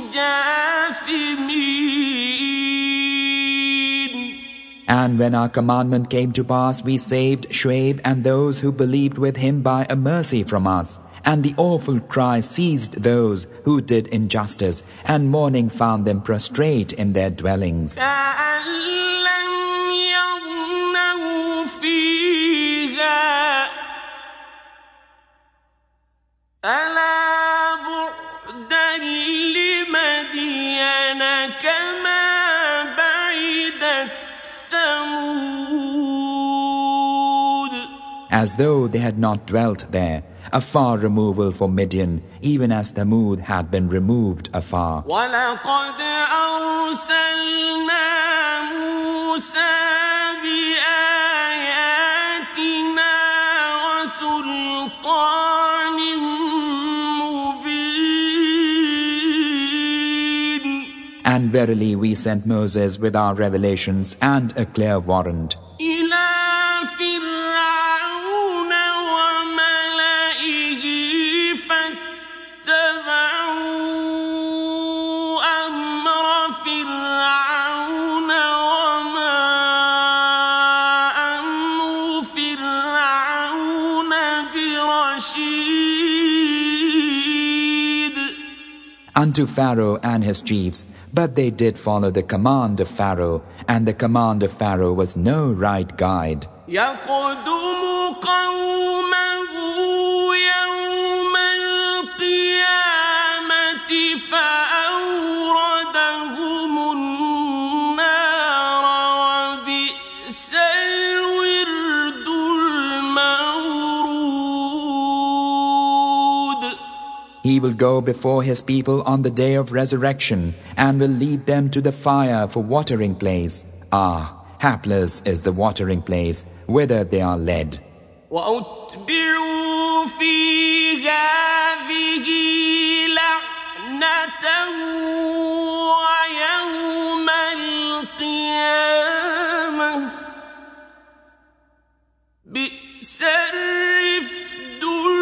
جاثمين. And when our commandment came to pass, we saved Shuaib and those who believed with him by a mercy from us. And the awful cry seized those who did injustice, and mourning found them prostrate in their dwellings. كأن لم يغنوا فيها ألا بعدا لمدين كما بعدت ثمود. As though they had not dwelt there, a far removal for Midian, even as Thamud had been removed afar. وَلَقَدْ أَرْسَلْنَا مُوسَى بِآيَاتِنَا وَسُلْطَانٍ مُبِينٍ. And verily we sent Moses with our revelations and a clear warrant. إِلَى فِرْعَوْنَ وَمَلَئِهِ فَاتَّبَعُوا أَمْرَ فِرْعَوْنَ وَمَا أَمْرُ فِرْعَوْنَ بِرَشِيدٍ. unto Pharaoh and his chiefs, but they did follow the command of Pharaoh, and the command of Pharaoh was no right guide. يقدم قومه يوم القيامة فأوردهم النار وبئس الورد المورود. He will go before his people on the day of resurrection, and will lead them to the fire for watering place. Ah, hapless is the watering place, whither they are led. وَأُتْبِعُوا فِي هَٰذِهِ لَعْنَةً وَيَوْمَ الْقِيَامَةِ بِئْسَ الرِّفْدُ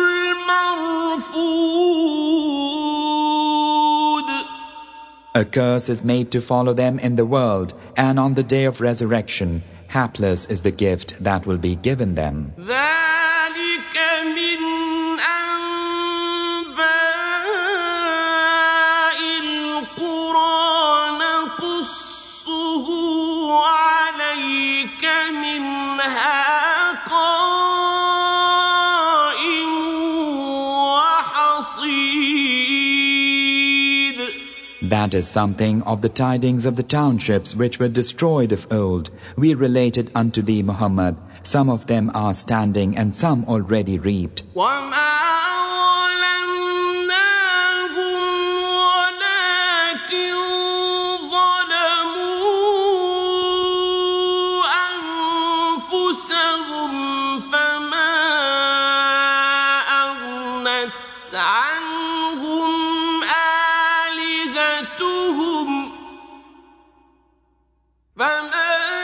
الْمَرْفُودُ. A curse is made to follow them in the world, and on the day of resurrection, hapless is the gift that will be given them. ذَلِكَ مِنْ أَنْبَاءِ الْقُرَىٰ نَقُصُّهُ عَلَيْكَ مِنْهَا قَائِمٌ وَحَصِيدٌ. That is something of the tidings of the townships which were destroyed of old. We related unto thee, Muhammad. Some of them are standing and some already reaped. وَمَا ظَلَمْنَاهُمْ وَلَٰكِنْ ظَلَمُوا أَنفُسَهُمْ فَمَا أَغْنَتْ عَنْهُمْ آلِهَتُهُمْ فَمَا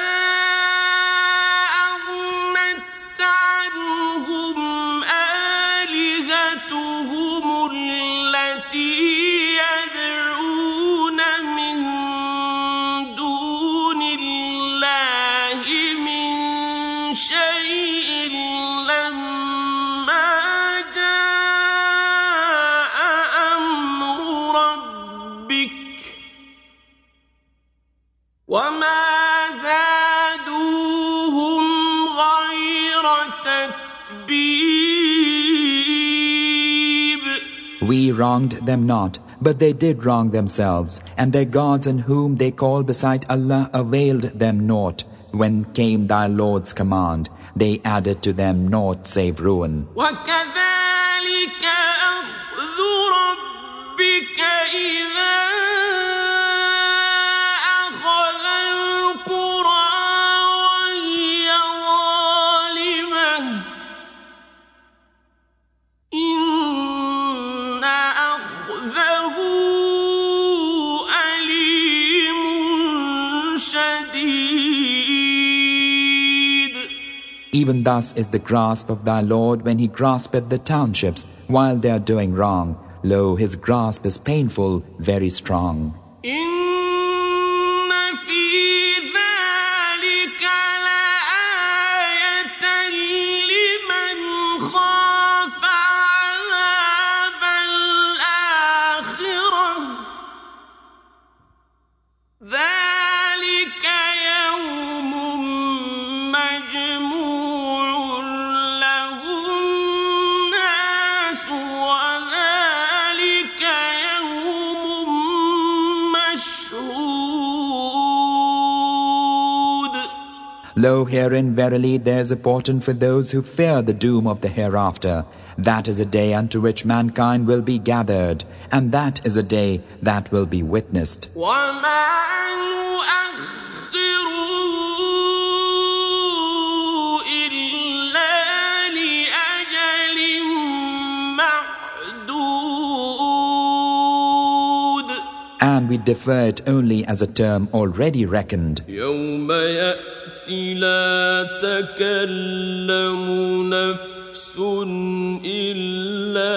وَمَا زَادُوهُمْ غَيْرَ تَتْبِيبٍ. We wronged them not, but they did wrong themselves, and their gods in whom they call beside Allah availed them naught. When came thy Lord's command, they added to them naught save ruin. وَكَذَلِكَ أَخْذُ رَبِّكَ إِذَا Even thus is the grasp of thy Lord when he graspeth the townships while they are doing wrong. Lo, his grasp is painful, very strong. Lo, herein verily there is a portent for those who fear the doom of the hereafter. That is a day unto which mankind will be gathered, and that is a day that will be witnessed. And we defer it only as a term already reckoned. لا تكلم نفس إلا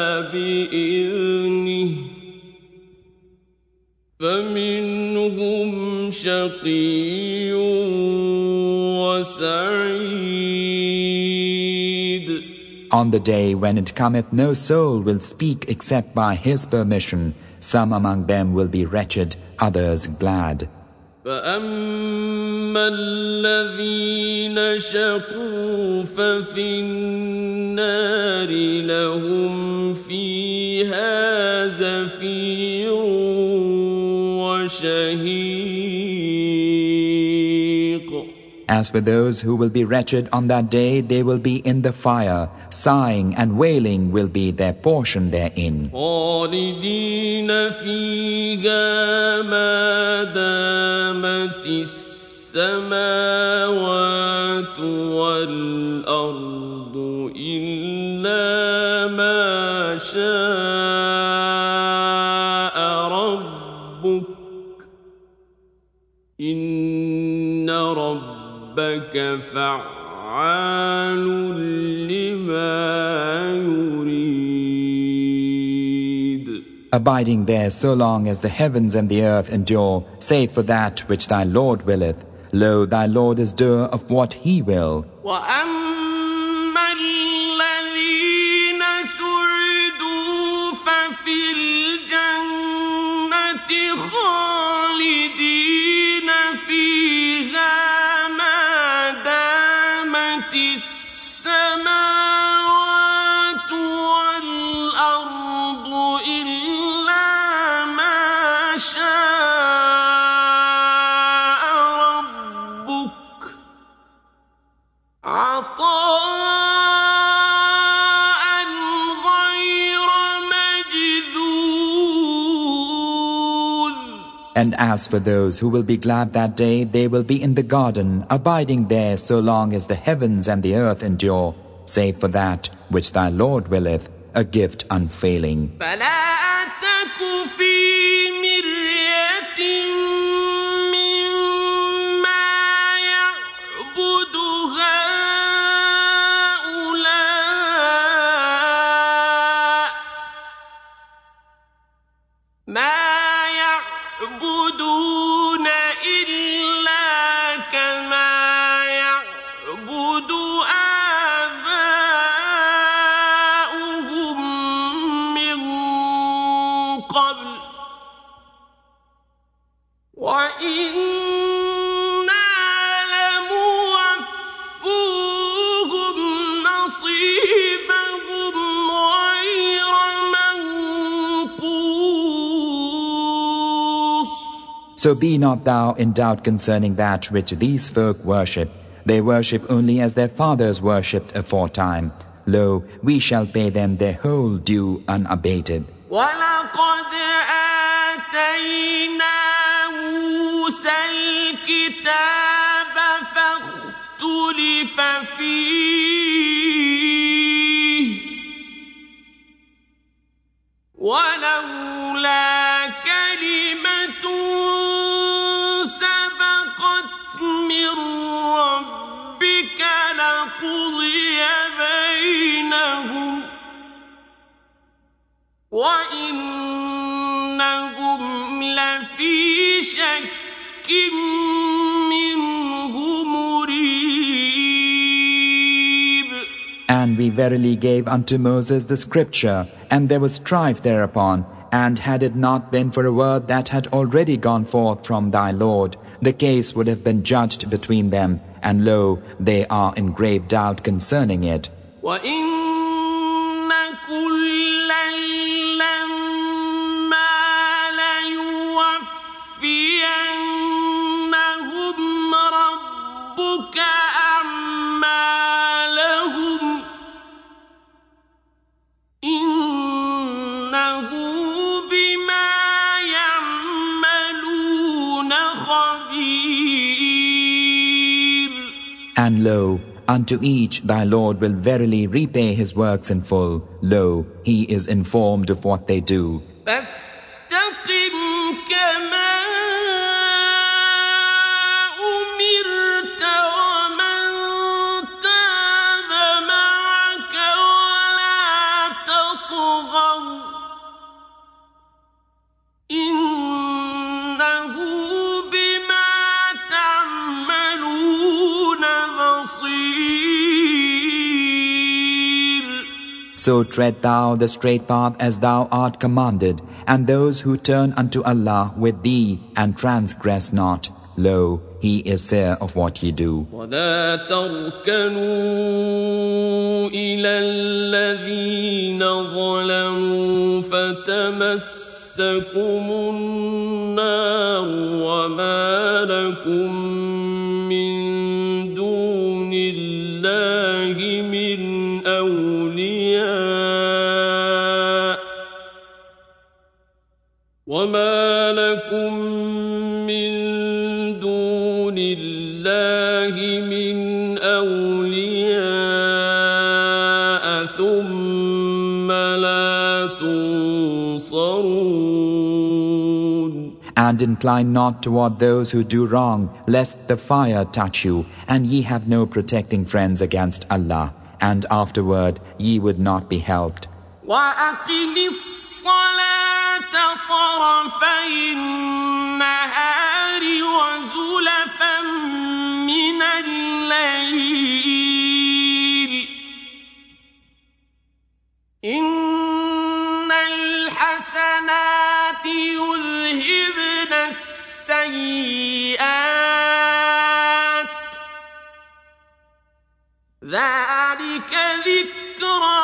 بإذنه فمنهم شقي وسعيد. On the day when it cometh, no soul will speak except by his permission. Some among them will be wretched, others glad. فأما الذين شقوا ففي النار لهم فيها زفير وشهيق. As for those who will be wretched on that day, they will be in the fire. Sighing and wailing will be their portion therein. خالدين فيها ما دامت السماوات والأرض إلا ما شاء ربك إن ربك فعال لما يريد. Abiding there so long as the heavens and the earth endure, save for that which thy Lord willeth. Lo, thy Lord is doer of what he will. وَأَمَّا الَّذِينَ سُعِدُوا فَفِي الْجَنَّةِ خَالِدِينَ فِيهَا مَا دَامَتِ السَّمَاوَاتُ وَالْأَرْضُ إِلَّا مَا شَاءَ رَبُّكَ عَطَاءً غَيْرَ مَجْذُوذٍ. And as for those who will be glad that day, they will be in the garden, abiding there so long as the heavens and the earth endure, save for that which thy Lord willeth, a gift unfailing. فَلَا تَكُ فِي مِرْيَةٍ مِّمَّا يَعْبُدُ هَٰؤُلَاءِ مَا يَعْبُدُونَ إِلَّا كَمَا يَعْبُدُ آبَاؤُهُم مِّن قَبْلُ وَإِنَّا لَمُوَفُّوهُمْ نَصِيبَهُمْ غَيْرَ مَنقُوصٍ. So be not thou in doubt concerning that which these folk worship. They worship only as their fathers worshipped aforetime. Lo, we shall pay them their whole due unabated. وَلَقَدْ آتَيْنَا مُوسَى الْكِتَابَ فَاخْتُلِفَ فِيهِ وَلَوْلَا كَلِمَةٌ سَبَقَتْ مِن رَّبِّكَ لَقُضِيَ بَيْنَهُمْ وَإِنَّهُمْ لَفِي شَكٍّ مِّنْهُ مُرِيبٍ. And we verily gave unto Moses the scripture, and there was strife thereupon. And had it not been for a word that had already gone forth from thy Lord, the case would have been judged between them, and lo, they are in grave doubt concerning it. وَإِنَّ كُلًّا لَّمَّا لَيُوَفِّيَنَّهُمْ رَبُّكَ أَعْمَالَهُمْ إِنَّهُ بِمَا يَعْمَلُونَ خَبِيرٌ. And lo, unto each thy Lord will verily repay his works in full. Lo, he is informed of what they do. فَاسْتَقِمْ كَمَا أُمِرْتَ وَمَن تَابَ مَعَكَ وَلَا تَطْغَوْا إِنَّهُ بِمَا تَعْمَلُونَ بَصِيرٌ. So tread thou the straight path as thou art commanded, and those who turn unto Allah with thee and transgress not, lo, He is seer of what ye do. ولا تركنوا إلى الذين ظلموا فتمسكم النار وما لكم من دون الله من أولياء وما لكم من دون الله من أولياء ثم لا تنصرون. And incline not toward those who do wrong, lest the fire touch you, and ye have no protecting friends against Allah, and afterward ye would not be helped. وأقم الصلاة طرفي النهار وزلفا من الليل إن الحسنات يذهبن السيئات ذلك ذكرى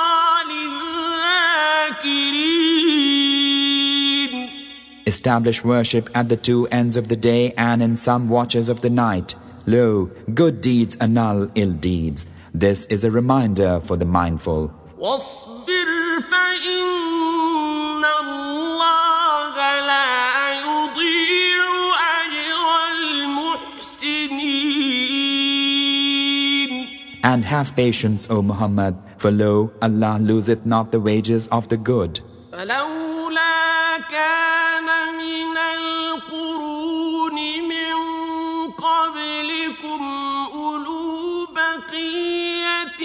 Establish worship at the two ends of the day and in some watches of the night. Lo, good deeds annul ill deeds. This is a reminder for the mindful. واصبر فإن الله لا يضيع أجر المحسنين. And have patience, O Muhammad, for lo, Allah loseth not the wages of the good. فلولا كان من القرون من قبلكم أولو بقية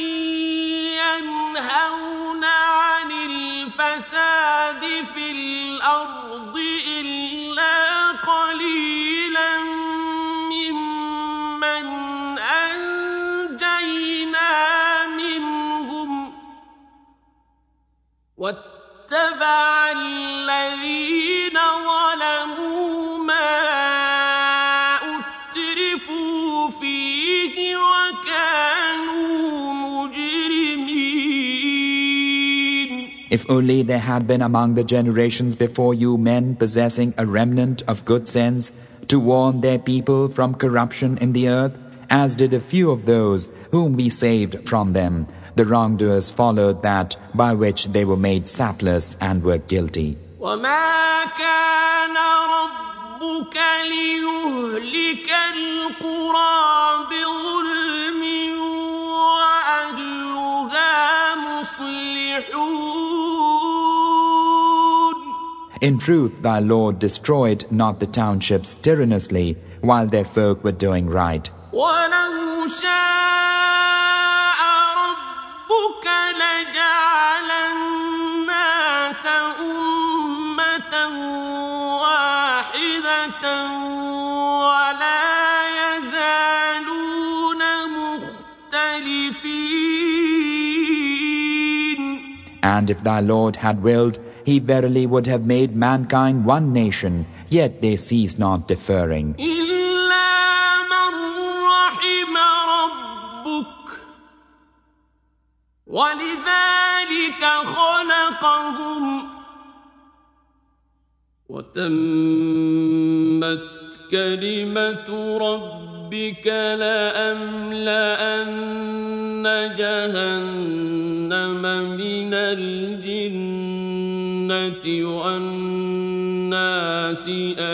ينهون عن الفساد في الأرض إلا قليلا ممن أنجينا منهم واتبع الذين ظلموا ما أترفوا فيه وكانوا مجرمين. If only there had been among the generations before you men possessing a remnant of good sense to warn their people from corruption in the earth, as did a few of those whom we saved from them. The wrongdoers followed that by which they were made sapless and were guilty. وَمَا كَانَ رَبُّكَ لِيُهْلِكَ الْقُرَى بِظُلْمٍ وَأَهْلُهَا مُصْلِحُونَ. In truth, thy Lord destroyed not the townships tyrannously while their folk were doing right. وَلَوْ شَاءَ رَبُّكَ لَجَعَلَ النَّاسَ أُمَّةً وَاحِدَةً وَلَا يَزَالُونَ مُخْتَلِفِينَ. And if thy Lord had willed, he verily would have made mankind one nation, yet they cease not differing. إِلَّا مَنْ رَحِمَ رَبُّكَ وَلِذَلِكَ خَلَقَهُمْ وَتَمَّتْ كَلِمَةُ رَبِّكَ لَأَمْلَأَنَّ جَهَنَّمَ مِنَ الْجِنَّةِ وَالنَّاسِ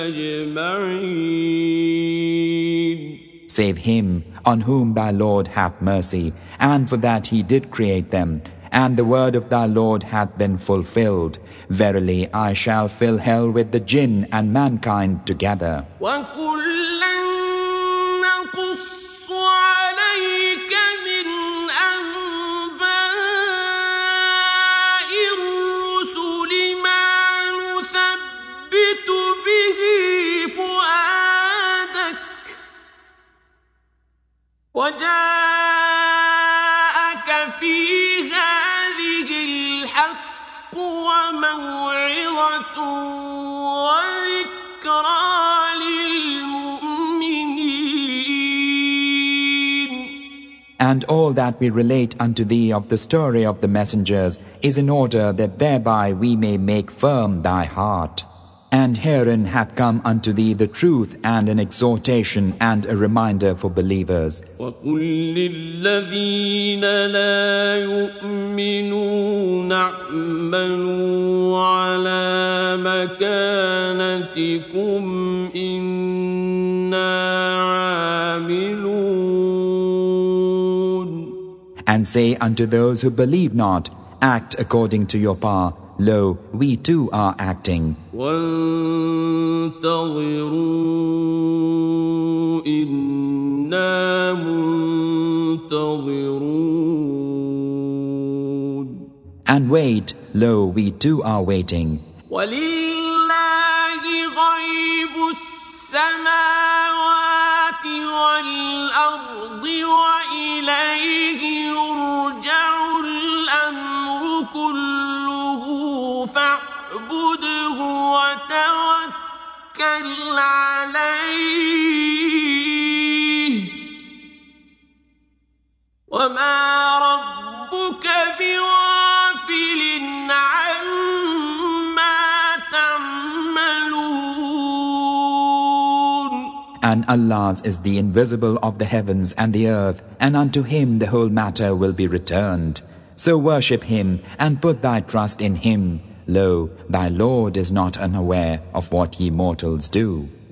أَجْمَعِينَ. Save him on whom thy Lord hath mercy, and for that he did create them, and the word of thy Lord hath been fulfilled. Verily, I shall fill hell with the jinn and mankind together. وَكُلًّا نَقُصُّ عَلَيْكَ مِنْ أَنْبَاءِ الرُّسُلِ مَا نُثَبِّتُ بِهِ فُؤَادَكَ وَجَاءَكَ فِي هَذِهِ الْحَقُّ وَمَوْعِظَةٌ And all that we relate unto thee of the story of the messengers is in order that thereby we may make firm thy heart. And herein hath come unto thee the truth and an exhortation and a reminder for believers. وَقُلْ لِلَّذِينَ لَا يُؤْمِنُونَ اعْمَلُوا عَلَى مَكَانَتِكُمْ إِنَّا عَامِلُونَ. And say unto those who believe not, act according to your power. Lo, we too are acting. وَانْتَظِرُوا إِنَّا مُنْتَظِرُونَ. And wait, lo, we too are waiting. وَلِلَّهِ غَيْبُ السَّمَاوَاتِ وَالْأَرْضِ وَإِلَيْهِ يُرْجَعُ الْأَمْرُ كُلُّهُ فَاعْبُدْهُ وَتَوَكَّلْ عَلَيْهِ وَمَا رَبُّكَ بِغَافِلٍ عَمَّا تَعْمَلُونَ. And Allah's is the invisible of the heavens and the earth, and unto Him the whole matter will be returned. So worship Him and put thy trust in Him. Lo, thy Lord is not unaware of what ye mortals do.